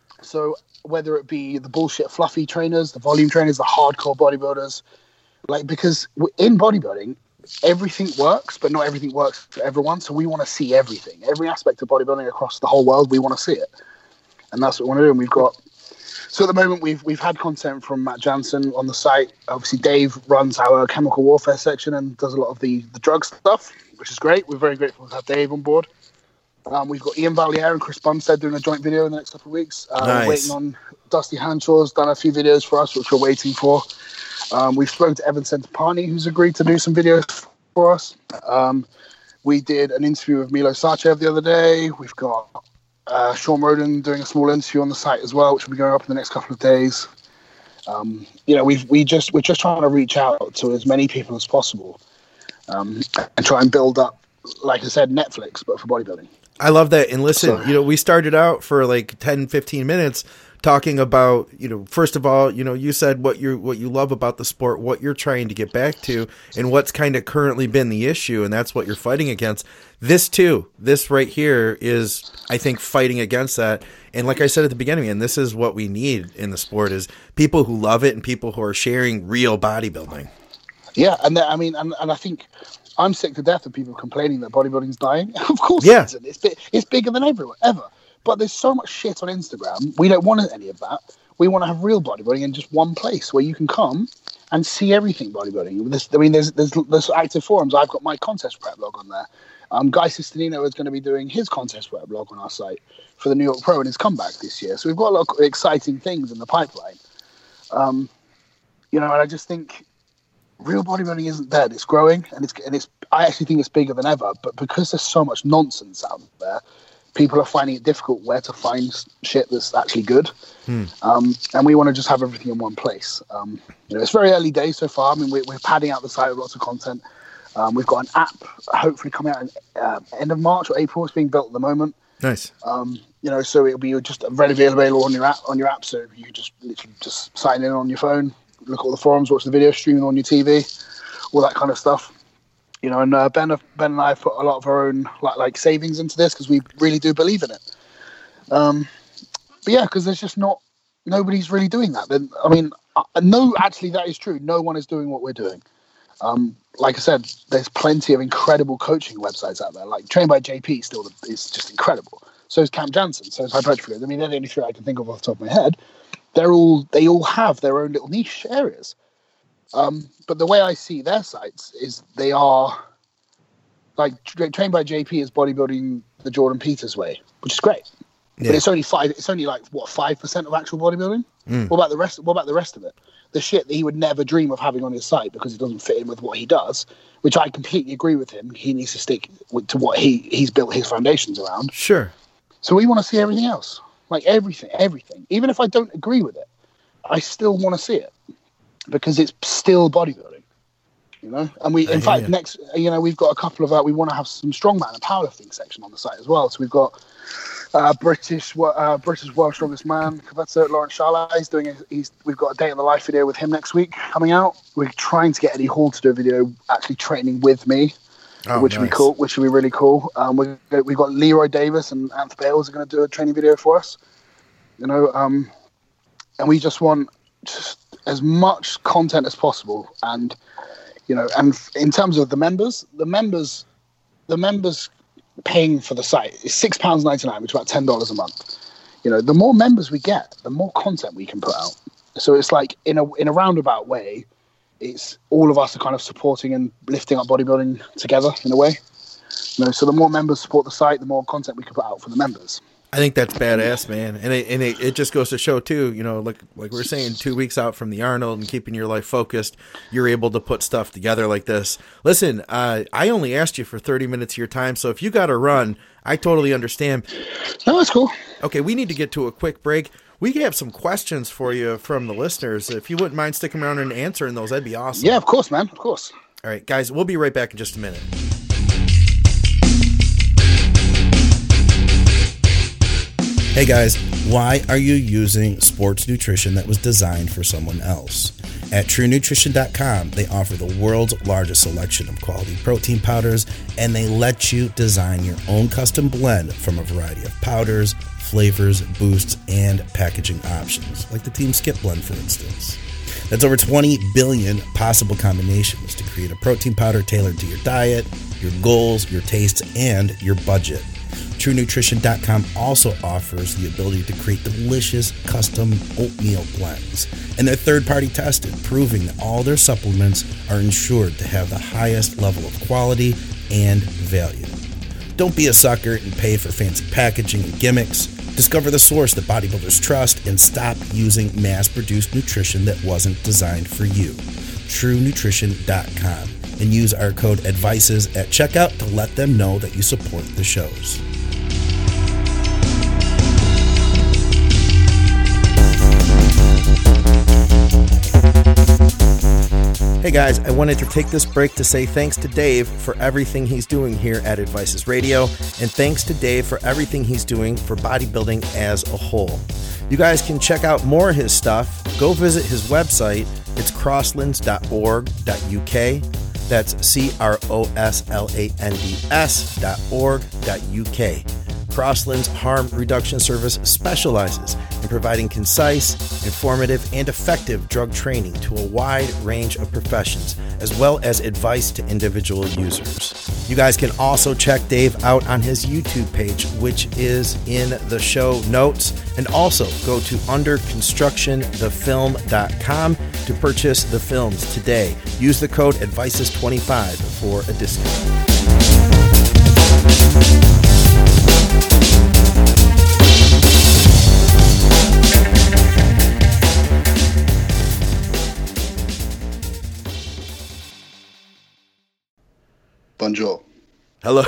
so whether it be the bullshit fluffy trainers, the volume trainers, the hardcore bodybuilders, like because in bodybuilding, everything works, but not everything works for everyone. So we want to see everything, every aspect of bodybuilding across the whole world. We want to see it, and that's what we want to do. And we've got so at the moment we've we've had content from Matt Jansen on the site. Obviously, Dave runs our chemical warfare section and does a lot of the the drug stuff, which is great. We're very grateful to have Dave on board. Um, we've got Ian Valier and Chris Bumstead doing a joint video in the next couple of weeks. Uh, Nice. We're waiting on Dusty Hanshaw's done a few videos for us, which we're waiting for. Um, we've spoken to Evan Centopani, who's agreed to do some videos for us. Um, we did an interview with Milo Sarchev the other day. We've got uh, Sean Roden doing a small interview on the site as well, which will be going up in the next couple of days. Um, you know, we've we just we're just trying to reach out to as many people as possible um, and try and build up, like I said, Netflix, but for bodybuilding. I love that. And listen, So- you know, we started out for like ten, fifteen minutes talking about, you know, first of all, you know, you said what you what you love about the sport, what you're trying to get back to, and what's kind of currently been the issue, and that's what you're fighting against. This too, this right here is, I think, fighting against that. And like I said at the beginning, and this is what we need in the sport is people who love it and people who are sharing real bodybuilding. Yeah, and that, I mean, and, and I think I'm sick to death of people complaining that bodybuilding's dying. Of course Yeah. it isn't. It's, bi- it's bigger than everyone, ever. But there's so much shit on Instagram. We don't want any of that. We want to have real bodybuilding in just one place where you can come and see everything bodybuilding. There's, I mean, there's, there's there's active forums. I've got my contest prep blog on there. Um, Guy Sistinino is going to be doing his contest prep blog on our site for the New York Pro and his comeback this year. So we've got a lot of exciting things in the pipeline. Um, you know, and I just think real bodybuilding isn't dead. It's growing, and it's and it's. I actually think it's bigger than ever. But because there's so much nonsense out there, people are finding it difficult where to find shit that's actually good. Hmm. Um, and we want to just have everything in one place. Um, you know, it's very early days so far. I mean, we're, we're padding out the site with lots of content. Um, we've got an app hopefully coming out in uh, end of March or April. It's being built at the moment. Nice. Um, you know, so it'll be just readily available on your app. On your app, so you can just literally just sign in on your phone, look at all the forums, watch the video, streaming on your T V, all that kind of stuff. You know, and uh, Ben, Ben and I have put a lot of our own like, like savings into this because we really do believe in it. Um, but yeah, because there's just not nobody's really doing that. Then I mean, uh, no, actually, that is true. No one is doing what we're doing. Um, like I said, there's plenty of incredible coaching websites out there. Like Trained by J P still is just incredible. So is Camp Jansen. So is Hypertrophy. I mean, they're the only three I can think of off the top of my head. They're all they all have their own little niche areas. Um, but the way I see their sites is they are like tra- Trained by J P is bodybuilding the Jordan Peters way, which is great. Yeah. But it's only five. It's only like what five percent of actual bodybuilding. Mm. What about the rest? What about the rest of it? The shit that he would never dream of having on his site because it doesn't fit in with what he does. Which I completely agree with him. He needs to stick with, to what he he's built his foundations around. Sure. So we want to see everything else, like everything, everything. Even if I don't agree with it, I still want to see it because it's still bodybuilding. You know, and we, I in hear fact, you. next, you know, we've got a couple of, uh, we want to have some strongman and powerlifting section on the site as well. So we've got uh, British, uh, British World Strongest Man, Professor Lawrence Sharlai. He's doing, a, he's, we've got a day in the life video with him next week coming out. We're trying to get Eddie Hall to do a video actually training with me, Oh, which would be nice. cool, which would be really cool. Um, we we've got Leroy Davis and Anth Bales are going to do a training video for us. You know, um, and we just want just as much content as possible. And, you know, and in terms of the members, the members, the members paying for the site is six pounds ninety-nine, which is about ten dollars a month. You know, the more members we get, the more content we can put out. So it's like in a in a roundabout way, it's all of us are kind of supporting and lifting up bodybuilding together in a way. You know, so the more members support the site, the more content we can put out for the members. I think that's badass, man. And it, and it, it just goes to show too, you know, like, like we we're saying, two weeks out from the Arnold and keeping your life focused, you're able to put stuff together like this. Listen, uh, I only asked you for thirty minutes of your time. So if you got to run, I totally understand. No, that's cool. Okay. We need to get to a quick break. We have some questions for you from the listeners. If you wouldn't mind sticking around and answering those, that'd be awesome. Yeah, of course, man. Of course. All right, guys, we'll be right back in just a minute. Hey guys, why are you using sports nutrition that was designed for someone else? At True Nutrition dot com, they offer the world's largest selection of quality protein powders, and they let you design your own custom blend from a variety of powders, flavors, boosts, and packaging options, like the Team Skip blend, for instance. That's over twenty billion possible combinations to create a protein powder tailored to your diet, your goals, your tastes, and your budget. True Nutrition dot com also offers the ability to create delicious custom oatmeal blends, and they're third-party tested, proving that all their supplements are ensured to have the highest level of quality and value. Don't be a sucker and pay for fancy packaging and gimmicks. Discover the source that bodybuilders trust and stop using mass-produced nutrition that wasn't designed for you. True Nutrition dot com, and use our code ADVICES at checkout to let them know that you support the shows. Hey guys, I wanted to take this break to say thanks to Dave for everything he's doing here at Advices Radio, and thanks to Dave for everything he's doing for bodybuilding as a whole. You guys can check out more of his stuff. Go visit his website. It's crosslands dot org dot U K. That's C R O S L A N D S dot org dot U K. Crossland's Harm Reduction Service specializes in providing concise, informative, and effective drug training to a wide range of professions, as well as advice to individual users. You guys can also check Dave out on his YouTube page, which is in the show notes, and also go to under construction the film dot com to purchase the films today. Use the code advices twenty-five for a discount. Bonjour. Hello.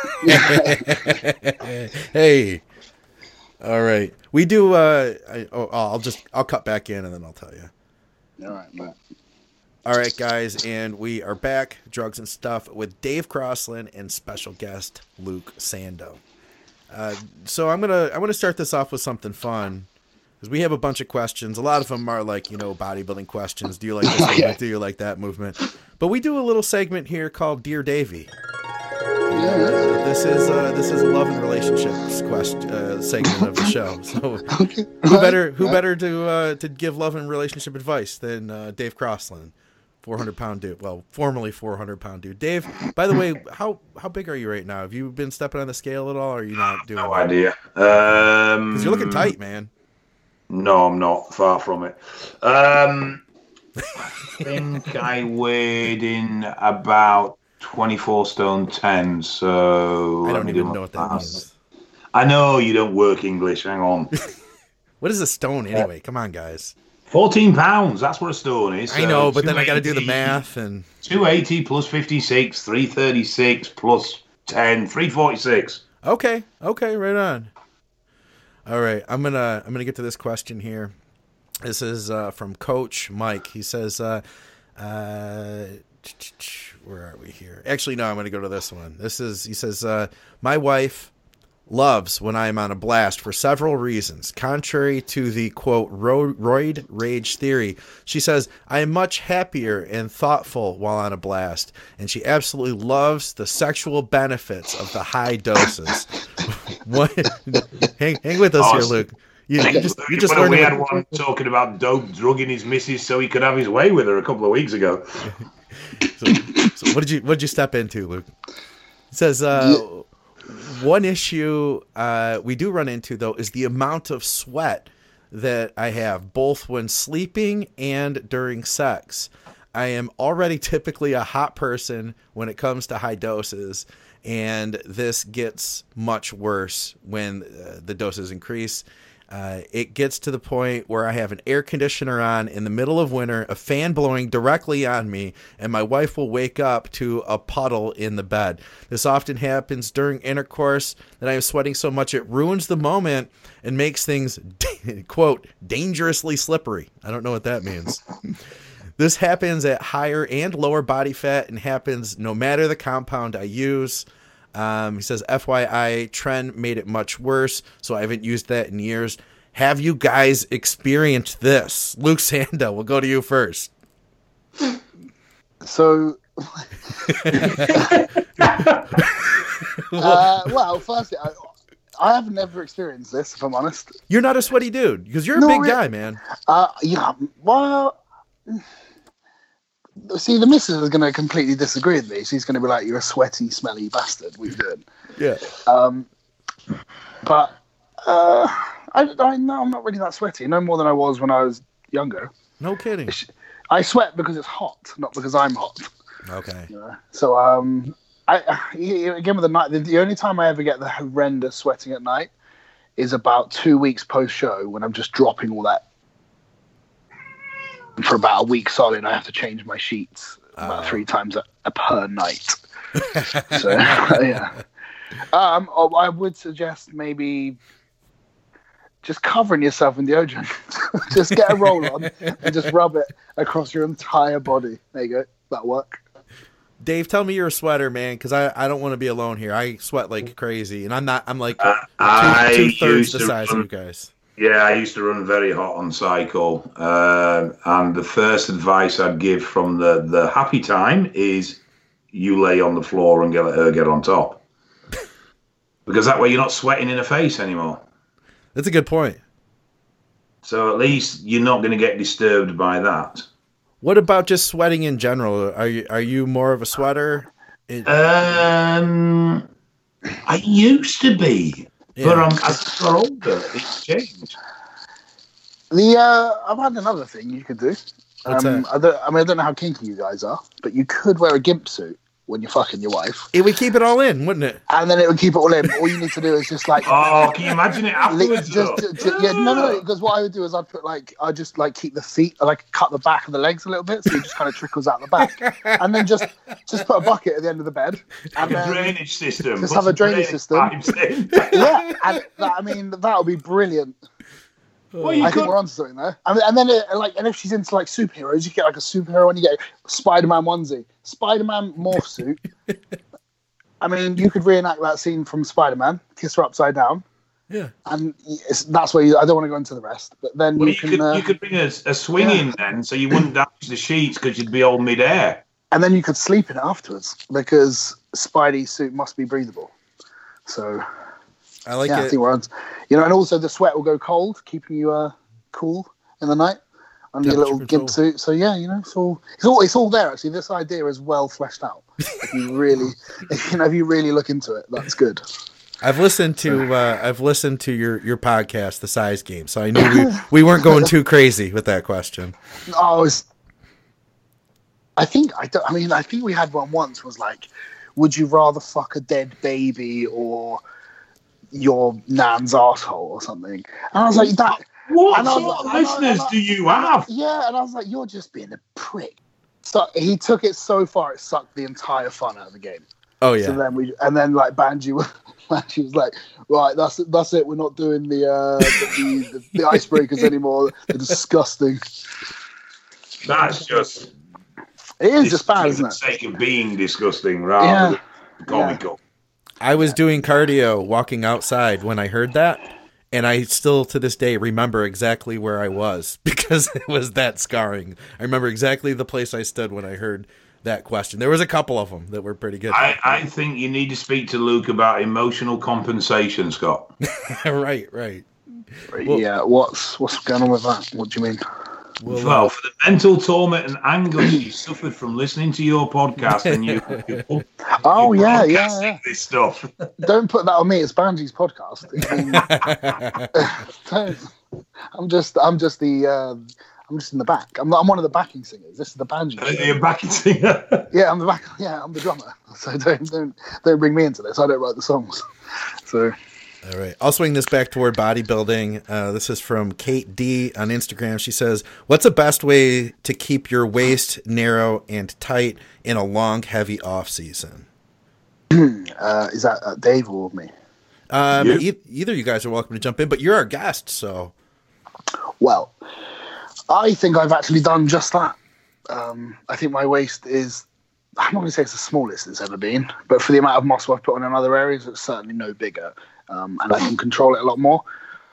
Hey. All right. We do. Uh, I, oh, I'll just. I'll cut back in and then I'll tell you. All right, man. All right, guys, and we are back. Drugs and Stuff with Dave Crossland and special guest Luke Sando. Uh, so I'm gonna. I'm gonna start this off with something fun. Because we have a bunch of questions. A lot of them are like, you know, bodybuilding questions. Do you like this movement? Yeah. Do you like that movement? But we do a little segment here called Dear Davey. Yeah. This is uh, this is a love and relationships question uh, segment of the show. So Okay. who better who Right. better to uh, to give love and relationship advice than uh, Dave Crossland, four hundred pound dude. Well, formerly four hundred pound dude. Dave, by the way, how how big are you right now? Have you been stepping on the scale at all? Or are you not doing? No idea. Um, Because you're looking tight, man. No, I'm not. Far from it. Um, I think I weighed in about twenty-four stone ten. So I let don't me even do know what my that math. means. I know you don't work English. Hang on. What is a stone anyway? Come on, guys. fourteen pounds. That's what a stone is. I know, So but then I got to do the two eighty math and. two eighty plus fifty-six, three thirty-six plus ten, three forty-six. Okay, okay, right on. All right, I'm gonna I'm gonna get to this question here. This is uh, from Coach Mike. He says, uh, uh, "Where are we here?" Actually, no, I'm gonna go to this one. This is he says, uh, "My wife loves when I am on a blast for several reasons. Contrary to the quote ro- roid rage theory, she says I am much happier and thoughtful while on a blast, and she absolutely loves the sexual benefits of the high doses." What? hang, hang with us Oh, here, Luke. You, you just, you just Well, learned we what- had one talking about dope drugging his missus so he could have his way with her a couple of weeks ago. So, so what did you what did you step into, Luke? It says uh, one issue uh, we do run into though is the amount of sweat that I have both when sleeping and during sex. I am already typically a hot person when it comes to high doses, and this gets much worse when uh, the doses increase. Uh, it gets to the point where I have an air conditioner on in the middle of winter, a fan blowing directly on me, and my wife will wake up to a puddle in the bed. This often happens during intercourse that I am sweating so much it ruins the moment and makes things, quote, dangerously slippery. I don't know what that means. This happens at higher and lower body fat and happens no matter the compound I use. Um, he says, F Y I, Tren made it much worse, so I haven't used that in years. Have you guys experienced this? Luke Sanda, we'll go to you first. So, uh, well, firstly, I, I have never experienced this, if I'm honest. You're not a sweaty dude, because you're a No, big really. guy, man. Uh, yeah, well, see, the missus is going to completely disagree with me. She's going to be like, "You're a sweaty, smelly bastard. What are you doing?" Yeah. Um, but uh, I, I no, I'm not really that sweaty. No more than I was when I was younger. No kidding. I sweat because it's hot, not because I'm hot. Okay. You know? So, um, I again with the night. The, the only time I ever get the horrendous sweating at night is about two weeks post show when I'm just dropping all that. For about a week solid, I have to change my sheets about Uh. three times a, a per night. So yeah, um, oh, I would suggest maybe just covering yourself in deodorant. Just get a roll on and just rub it across your entire body. There you go. That'll work. Dave, tell me you're a sweater, man, because I, I don't want to be alone here. I sweat like crazy, and I'm not. I'm like Uh, I two, two thirds used the to size of run- you guys. Yeah, I used to run very hot on cycle, uh, and the first advice I'd give from the, the happy time is you lay on the floor and get her get on top, because that way you're not sweating in her face anymore. That's a good point. So at least you're not going to get disturbed by that. What about just sweating in general? Are you are you more of a sweater? It- Um, I used to be, Yeah. but I'm, as I got older, it's changed. The uh, I've had another thing you could do. What's um, that? I, don't, I mean, I don't know how kinky you guys are, but you could wear a gimp suit when you're fucking your wife, It would keep it all in, wouldn't it? and then it would keep it all in. All you need to do is just like. Oh, can you imagine it Li- afterwards? just, though? ju- yeah, no, no, because what I would do is I'd put like I just like keep the feet, I like cut the back of the legs a little bit, so it just kind of trickles out the back, and then just just put a bucket at the end of the bed, and a then drainage system. just Put have a some drainage system. pipes in. yeah, and that, I mean that would be brilliant. Well, you I think could, we're onto something there. I mean, and then it, like, and if she's into like superheroes, you get like a superhero and you get a Spider-Man onesie, Spider-Man morph suit. I mean, you could reenact that scene from Spider-Man, kiss her upside down. Yeah. And it's, that's where you, I don't want to go into the rest, but then well, you, you can, could uh, you could bring a, a swing yeah. in then, so you wouldn't damage the sheets because you'd be all mid-air. and then you could sleep in it afterwards because Spidey's suit must be breathable. So I like yeah, I it. think we're on. You know, and also the sweat will go cold, keeping you uh, cool in the night under your little Temperature gimp suit. So yeah, you know, it's all it's all it's all there. Actually, this idea is well fleshed out. If you really, if, you know, if you really look into it, that's good. I've listened to uh, I've listened to your, your podcast, The Size Game, so I knew we, we weren't going too crazy with that question. Oh, it's, I think I don't. I mean, I think we had one once. Was like, would you rather fuck a dead baby or your nan's asshole or something? And I was like, that. What And I was sort of like- and I- listeners and I- do you have? Yeah, and I was like, you're just being a prick. So he took it so far, it sucked the entire fun out of the game. Oh So yeah, then we, and then like Banji, Banji was like, right, that's that's it. We're not doing the uh, the, the, the icebreakers anymore. They're disgusting. That's just It is it's just bad, for isn't the it? sake of being disgusting rather Yeah. than comical. I was doing cardio walking outside when I heard that, and I still to this day remember exactly where I was because it was that scarring. I remember exactly the place I stood when I heard that question. There was a couple of them that were pretty good. I, I think you need to speak to Luke about emotional compensation, Scott. right, right. Well- yeah, what's what's going on with that? What do you mean? Well, Well, for the mental torment and anguish you suffered from listening to your podcast and you, you Oh you yeah, yeah, broadcasting yeah. this stuff. Don't put that on me. It's Banji's podcast. I mean, don't. I'm just, I'm just the, uh, I'm just in the back. I'm, I'm one of the backing singers. This is the Banji show. You're back in singer. Yeah, I'm the back. Yeah, I'm the drummer. So don't, don't, don't bring me into this. I don't write the songs. So. all right. I'll swing this back toward bodybuilding. Uh, this is from Kate D on Instagram. She says, what's the best way to keep your waist narrow and tight in a long, heavy off season? Uh, is that uh, Dave or me? Um, You? e- either you guys are welcome to jump in, but you're our guest, so Well, I think I've actually done just that. Um, I think my waist is, I'm not going to say it's the smallest it's ever been, but for the amount of muscle I've put on in other areas, it's certainly no bigger. Um, and I can control it a lot more.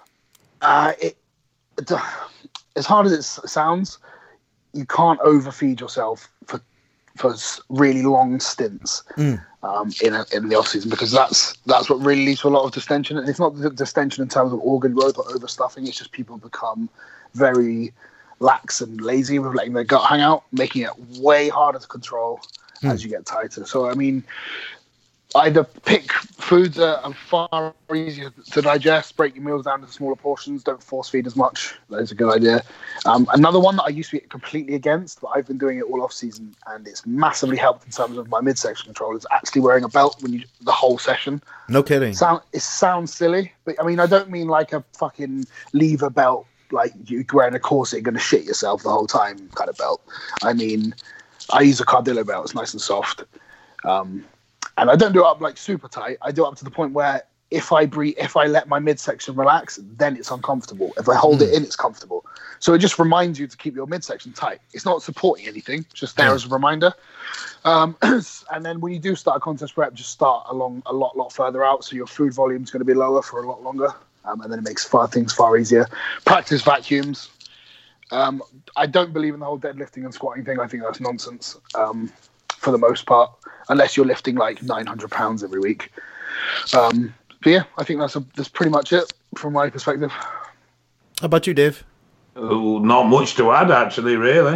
Uh, it, it, as hard as it s- sounds, you can't overfeed yourself for for s- really long stints Mm. um, in a, in the off season, because that's that's what really leads to a lot of distension. And it's not the distension in terms of organ growth or overstuffing. It's just people become very lax and lazy with letting their gut hang out, making it way harder to control Mm. as you get tighter. So I mean, either pick foods that are far easier to digest, break your meals down into smaller portions, don't force feed as much. That's a good idea. Um, another one that I used to be completely against, but I've been doing it all off season, and it's massively helped in terms of my midsection control, is actually wearing a belt when you the whole session. no kidding. Sound it sounds silly, but I mean I don't mean like a fucking lever belt, like you wearing a corset, you're gonna shit yourself the whole time kind of belt. I mean, I use a Cardillo belt. It's nice and soft. Um, And I don't do it up like super tight. I do it up to the point where if I breathe, if I let my midsection relax, then it's uncomfortable. If I hold it in, it's comfortable. So it just reminds you to keep your midsection tight. It's not supporting anything, it's just there as a reminder. Um, and then when you do start a contest prep, just start along a lot, lot further out. So your food volume is going to be lower for a lot longer. Um, and then it makes far things far easier. Practice vacuums. Um, I don't believe in the whole deadlifting and squatting thing. I think that's nonsense. Um, for the most part, unless you're lifting like nine hundred pounds every week. Um, but yeah, I think that's a, that's pretty much it from my perspective. How about you, Dave? Oh, not much to add, actually, really.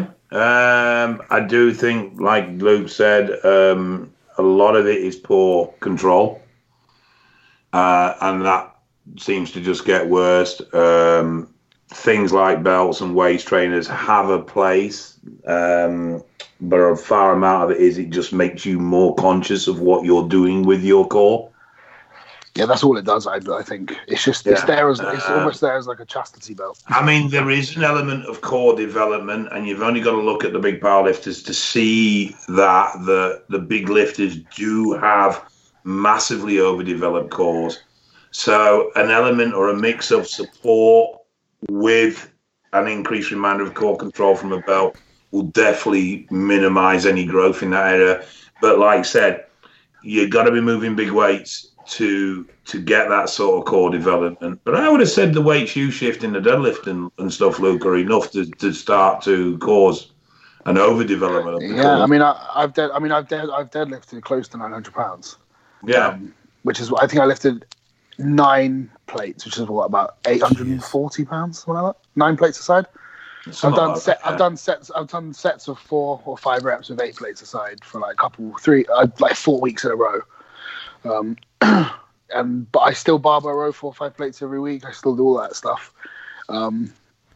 Um, I do think, like Luke said, um, a lot of it is poor control. Uh, and that seems to just get worse. Um, things like belts and waist trainers have a place. Um, but a far amount of it is it just makes you more conscious of what you're doing with your core. Yeah, that's all it does. I, I think it's just it's Yeah. there as it's Uh, almost there as like a chastity belt. I mean, there is an element of core development, and you've only got to look at the big powerlifters to see that the the big lifters do have massively overdeveloped cores. So an element or a mix of support with an increased reminder of core control from a belt will definitely minimize any growth in that area. But like I said, you've got to be moving big weights to to get that sort of core development. But I would have said the weights you shift in the deadlift and, and stuff, Luke, are enough to, to start to cause an overdevelopment of the Yeah, core. I mean, I, I've dead, I mean, I've dead, I've deadlifted close to nine hundred pounds. Yeah. Um, which is what I think I lifted nine plates, which is what about eight hundred and forty pounds, something like that. Nine plates aside. I've Something done like set, that, I've done sets. I've done sets of four or five reps with eight plates aside for like a couple, three, uh, like four weeks in a row. Um, and but I still barbell row four or five plates every week. I still do all that stuff. Um,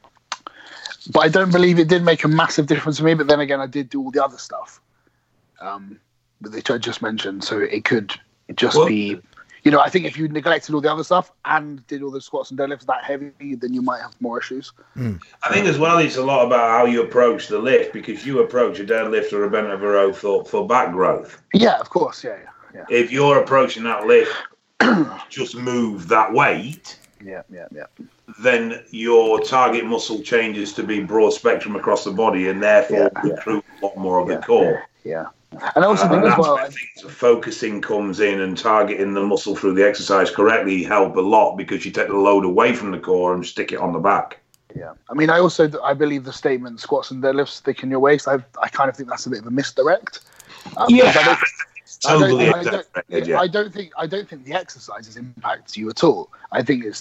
but I don't believe it did make a massive difference to me. But then again, I did do all the other stuff, um, which I just mentioned. So it could just Well- be. You know, I think if you neglected all the other stuff and did all the squats and deadlifts that heavy, then you might have more issues. I think as well, it's a lot about how you approach the lift, because you approach a deadlift or a bent over row for, for back growth. Yeah, of course. Yeah, yeah, If you're approaching that lift, just move that weight, yeah, yeah, yeah. then your target muscle changes to be broad spectrum across the body, and therefore Yeah. recruit a lot more of Yeah. the core. Yeah, and I also And think as that's well. where things of focusing comes in, and targeting the muscle through the exercise correctly help a lot, because you take the load away from the core and stick it on the back. Yeah, I mean, I also I believe the statement "squats and deadlifts thicken your waist." I I kind of think that's a bit of a misdirect. Um, Yeah, because I don't- I don't- totally I don't, exaggerated, yeah, yeah. I don't think I don't think the exercises impact you at all. I think it's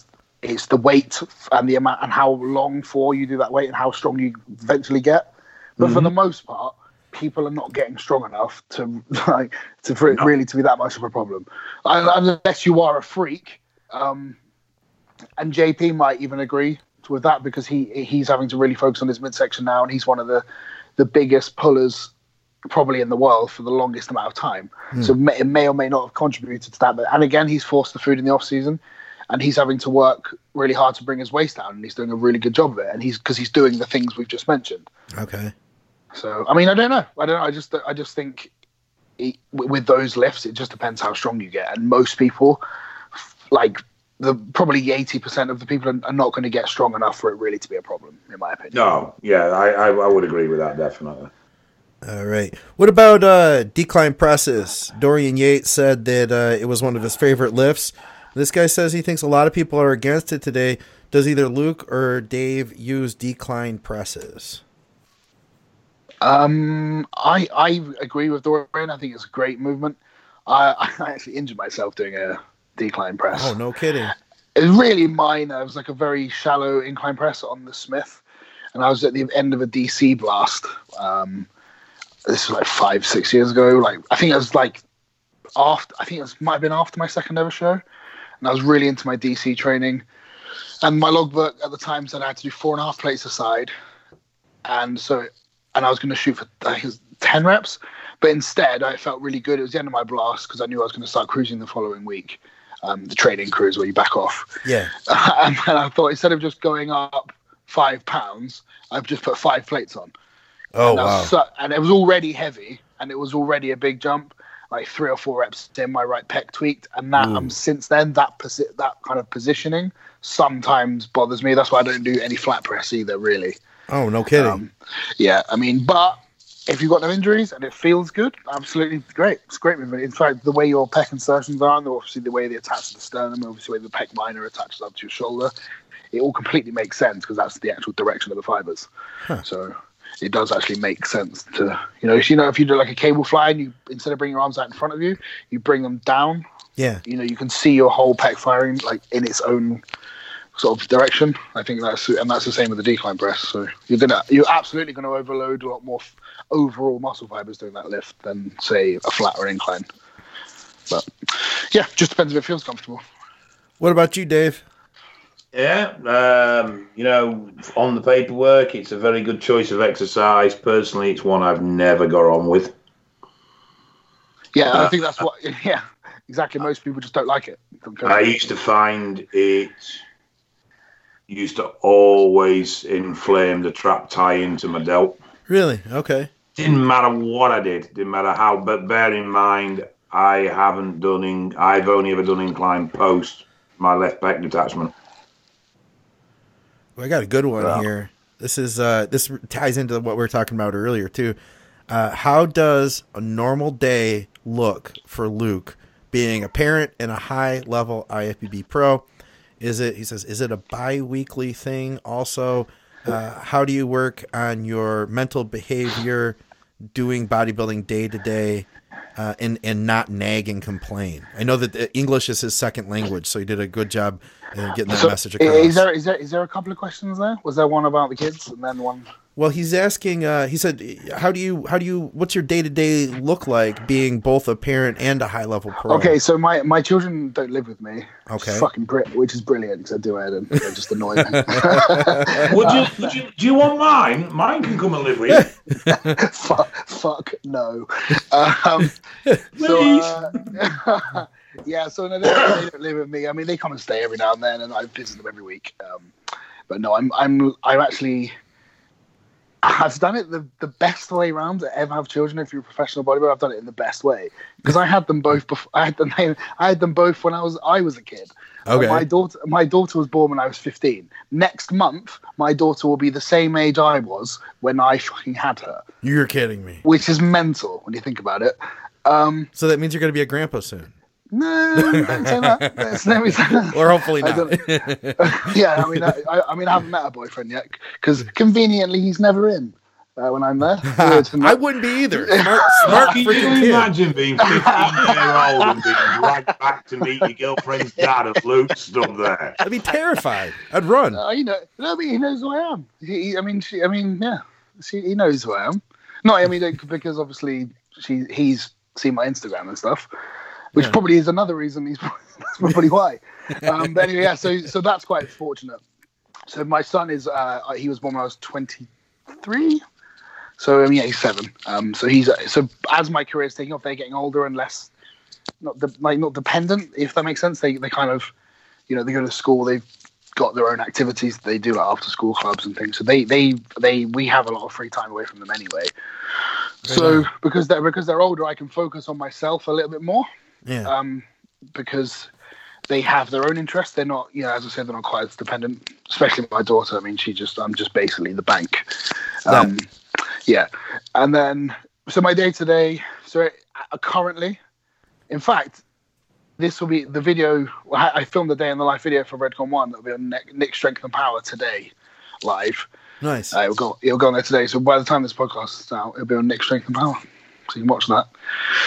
it's the weight and the amount and how long for you do that weight and how strong you eventually get. But mm-hmm. for the most part, people are not getting strong enough to like to for it no. really to be that much of a problem, unless you are a freak. Um, and J P might even agree with that because he he's having to really focus on his midsection now, and he's one of the the biggest pullers probably in the world for the longest amount of time. Mm. So it may, it may or may not have contributed to that. But and again, he's forced the food in the off season, and he's having to work really hard to bring his waist down, and he's doing a really good job of it. And he's because he's doing the things we've just mentioned. Okay. So, I mean, I don't know. I don't know. I just, I just think it, with those lifts, it just depends how strong you get. And most people, like the probably eighty percent of the people, are, are not going to get strong enough for it really to be a problem, in my opinion. No, yeah, I, I, I would agree with that definitely. All right. What about uh, decline presses? Dorian Yates said that uh, it was one of his favorite lifts. This guy says he thinks a lot of people are against it today. Does either Luke or Dave use decline presses? Um, I I agree with Dorian. I think it's a great movement. I, I actually injured myself doing a decline press. Oh, no kidding. It was really minor. It was like a very shallow incline press on the Smith. And I was at the end of a D C blast. Um, this was like five, six years ago. Like I think it was like after, I think it was, might have been after my second ever show. And I was really into my D C training. And my logbook at the time said I had to do four and a half plates aside. And so... And I was going to shoot for I think it was ten reps, but instead I felt really good. It was the end of my blast because I knew I was going to start cruising the following week, um, the training cruise where you back off. Yeah. and, and I thought instead of just going up five pounds, I've just put five plates on. Oh and wow! So, and it was already heavy, and it was already a big jump. Like three or four reps in, my right pec tweaked, and that um, since then that posi- that kind of positioning sometimes bothers me. That's why I don't do any flat press either, really. Oh, no kidding. Um, yeah, I mean, but if you've got no injuries and it feels good, absolutely great. It's a great movement. In fact, the way your pec insertions are, and obviously the way they attach to the sternum, obviously the way the pec minor attaches up to your shoulder, it all completely makes sense because that's the actual direction of the fibers. Huh. So it does actually make sense to, you know, if you know, if you do like a cable fly and you, instead of bringing your arms out in front of you, you bring them down. Yeah. You know, you can see your whole pec firing like in its own sort of direction. I think that's and that's the same with the decline press. So you're gonna you're absolutely going to overload a lot more f- overall muscle fibers doing that lift than say a flat or incline. But yeah, just depends if it feels comfortable. What about you, Dave? Yeah, um, you know, on the paperwork, it's a very good choice of exercise. Personally, it's one I've never got on with. Yeah, uh, I think that's what. Yeah, exactly. Most people just don't like it. I used to find it. Used to always inflame the trap tie into my delt. Really? Okay. Didn't matter what I did. Didn't matter how. But bear in mind, I haven't done in. I've only ever done incline post my left pec detachment. Well, I got a good one wow. here. This is uh, this ties into what we were talking about earlier too. Uh, how does a normal day look for Luke, being a parent and a high level I F B B pro? Is it, he says, is it a bi-weekly thing? Also, uh, how do you work on your mental behavior doing bodybuilding day to day and and not nag and complain? I know that English is his second language, so he did a good job uh, getting that so message across. Is there, is, there, is there a couple of questions there? Was there one about the kids and then one? Well, he's asking, uh, he said, how do you, how do you, what's your day-to-day look like being both a parent and a high-level pro? Okay, so my, my children don't live with me. Okay. Which, fucking br- which is brilliant because I do it and they just annoy me. would you, would you, do you want mine? Mine can come and live with you. fuck, fuck, no. Um, so, uh, yeah, so no, they, they don't live with me. I mean, they come and stay every now and then and I visit them every week. Um, but no, I'm, I'm, I'm actually... I've done it the, the best way around to ever have children. If you're a professional bodybuilder, I've done it in the best way because I had them both. Before, I had them. I had them both when I was I was a kid. Okay. Uh, my daughter, my daughter was born when I was fifteen. Next month, my daughter will be the same age I was when I fucking had her. You're kidding me. Which is mental when you think about it. Um, so that means you're going to be a grandpa soon. No, don't say that. It's never say that. Or hopefully not. I yeah, I mean, I, I mean, I haven't met a boyfriend yet because conveniently he's never in. uh, when I'm there. I wouldn't be either. Smart, smart Can freaking you kid. imagine being fifteen year old and being dragged back to meet your girlfriend's dad and Luke stood there? I'd be terrified. I'd run. Uh, you know, no, but he knows who I am. He, he- I mean, she, I mean, yeah, she, he knows who I am. Not, I mean, like, because obviously she, he's seen my Instagram and stuff, which Yeah. probably is another reason he's that's probably why. Um, but anyway, yeah, so so that's quite fortunate. So my son is, uh, he was born when I was twenty-three. So I mean, yeah, he's seven. Um, so he's so as my career is taking off, they're getting older and less, not de- like not dependent, if that makes sense. They they kind of, you know, they go to school. They've got their own activities they do, like after school clubs and things. So they they they we have a lot of free time away from them anyway. So on. because they're because they're older, I can focus on myself a little bit more. Yeah. Um, because they have their own interests. They're not, you know, as I said, they're not quite as dependent. Especially my daughter. I mean, she just, I'm just basically the bank. Um, yeah. And then, so my day to day. So uh, currently, in fact, this will be the video. I, I filmed the day in the live video for Redcon One. That'll be on Nick, Nick Strength and Power today, live. Nice. Uh, it'll go. It'll go on there today. So by the time this podcast is out, it'll be on Nick Strength and Power, so you can watch that.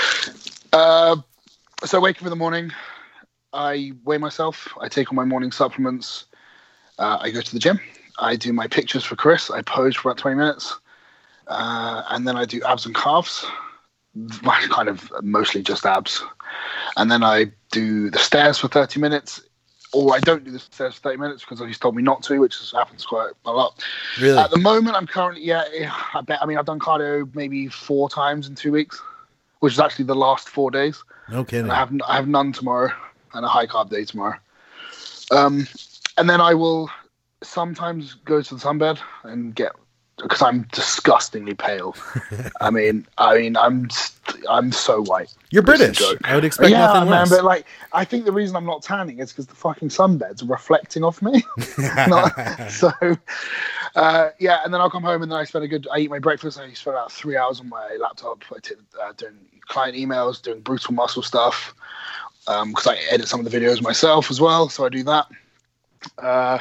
Uh, so I wake up in the morning. I weigh myself. I take all my morning supplements. Uh, I go to the gym. I do my pictures for Chris. I pose for about twenty minutes, uh, and then I do abs and calves. Kind of mostly just abs. And then I do the stairs for thirty minutes, or I don't do the stairs for thirty minutes because he's told me not to, which happens quite a lot. Really? At the moment, I'm currently, yeah, I bet, I mean, I've done cardio maybe four times in two weeks, which is actually the last four days. No kidding. And I have, I have none tomorrow and a high carb day tomorrow. Um, and then I will sometimes go to the sunbed and get, because I'm disgustingly pale. I mean, I mean, I'm I'm so white. You're It's a British. joke. I would expect yeah, nothing man, less. but like, I think the reason I'm not tanning is because the fucking sunbeds are reflecting off me. Not, so, uh, yeah, and then I'll come home and then I spend a good. I eat my breakfast. I spend about three hours on my laptop I t- uh, doing client emails, doing brutal muscle stuff, because um, I edit some of the videos myself as well. So I do that. Uh,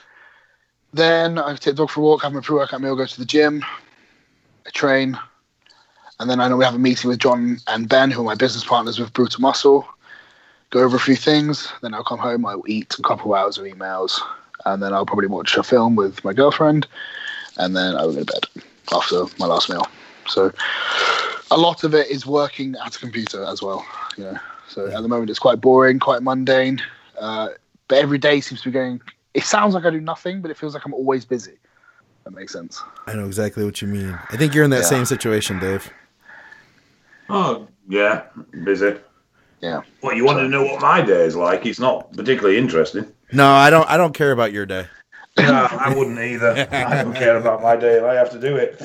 then I take the dog for a walk, have my pre-workout meal, go to the gym, I train, and then I know we have a meeting with John and Ben, who are my business partners with Brutal Muscle, go over a few things, then I'll come home, I'll eat a couple of hours of emails, and then I'll probably watch a film with my girlfriend, and then I will go to bed after my last meal. So a lot of it is working at a computer as well, you know. So at the moment it's quite boring, quite mundane, uh, but every day seems to be going... It sounds like I do nothing, but it feels like I'm always busy. That makes sense. I know exactly what you mean. I think you're in that Yeah. same situation, Dave. Oh, yeah, busy. Yeah. What, you want to know what my day is like? It's not particularly interesting. No, I don't. I don't care about your day. No, I wouldn't either. I don't care about my day if I have to do it.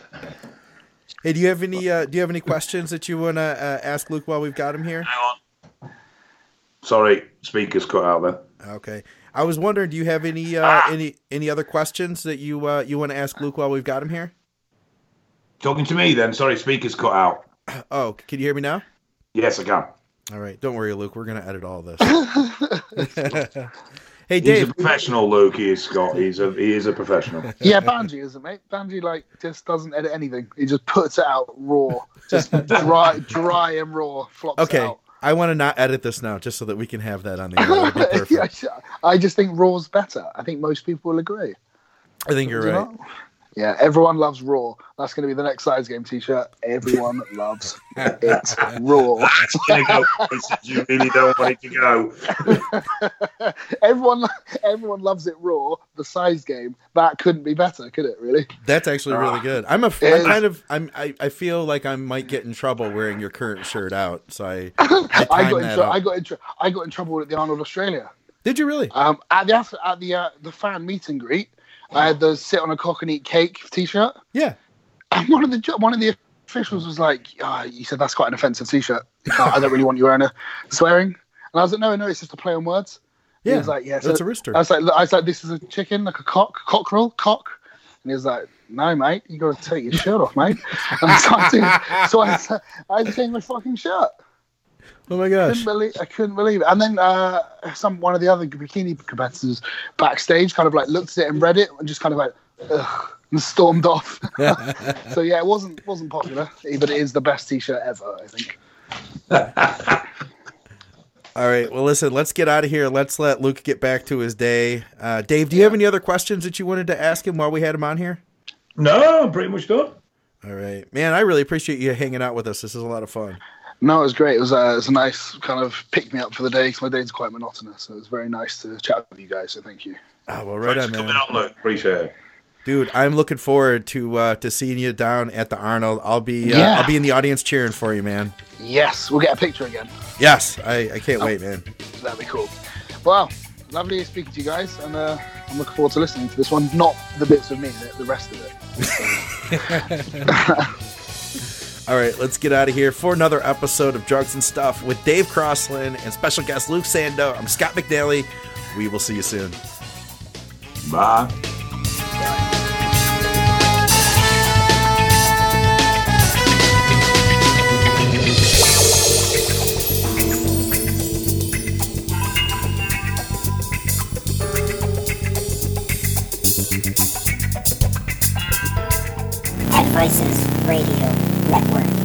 Hey, do you have any? Uh, do you have any questions that you want to uh, ask Luke while we've got him here? Hang on. Sorry, speaker's cut out there. Okay. I was wondering, do you have any uh, Ah. any any other questions that you uh, you want to ask Luke while we've got him here? Talking to me then. Sorry, speaker's cut out. Oh, can you hear me now? Yes, I can. All right. Don't worry, Luke. We're gonna edit all this. Hey, He's Dave. a professional, Luke. He is Scott. He's a he is a professional. Yeah, Banji isn't, mate. Banji, like, just doesn't edit anything. He just puts it out raw. Just dry, dry and raw. Flops Okay. it out. I want to not edit this now, just so that we can have that on the air. That'd be perfect. Yeah, sure. I just think raw's better. I think most people will agree. I think you're Do you right. not? Yeah, everyone loves raw. That's going to be the next size game T-shirt. Everyone loves it raw. It's gonna go places you really don't want it to go. everyone, everyone loves it raw. The size game that couldn't be better, could it? Really? That's actually really good. I'm a. I'm It is. kind of. I'm. I, I feel like I might get in trouble wearing your current shirt out. So I. I, I timed got in that tr- up. I got in tr- I got in trouble at the Arnold Australia. Did you really? Um, at the at the uh, the fan meet and greet, I had the sit on a cock and eat cake T-shirt. Yeah. And one of the one of the officials was like, oh, "He said that's quite an offensive T-shirt. I don't really want you wearing a swearing." And I was like, "No, no, it's just a play on words." He Yeah. was like, "Yeah, That's so- a rooster. I was like, "I was like, this is a chicken, like a cock, cockerel, cock." And he was like, "No, mate, you got to take your shirt off, mate." And so I, did, so I, I had to change my fucking shirt. Oh my I gosh. couldn't believe, I couldn't believe it. And then uh, some one of the other bikini competitors backstage kind of like looked at it and read it and just kind of like, ugh. and stormed off. So yeah, it wasn't wasn't popular, but it is the best T-shirt ever, I think. All right. Well, listen, let's get out of here. Let's let Luke get back to his day. Uh, Dave, do you have any other questions that you wanted to ask him while we had him on here? No, I'm pretty much done. All right, man. I really appreciate you hanging out with us. This is a lot of fun. No, it was great. It was, uh, it was a nice kind of pick me up for the day because my day's quite monotonous. So it was very nice to chat with you guys. So thank you. Oh, well, right Thanks on, for man. coming on, Luke. Appreciate it. Dude, I'm looking forward to uh, to seeing you down at the Arnold. I'll be uh, Yeah. I'll be in the audience cheering for you, man. Yes, we'll get a picture again. Yes, I, I can't wait, man. That'd be cool. Well, lovely speaking to you guys, and uh, I'm looking forward to listening to this one. Not the bits of me, the, the rest of it. All right, let's get out of here for another episode of Drugs and Stuff with Dave Crossland and special guest Luke Sando. I'm Scott McNally. We will see you soon. Bye. Advices Radio Network.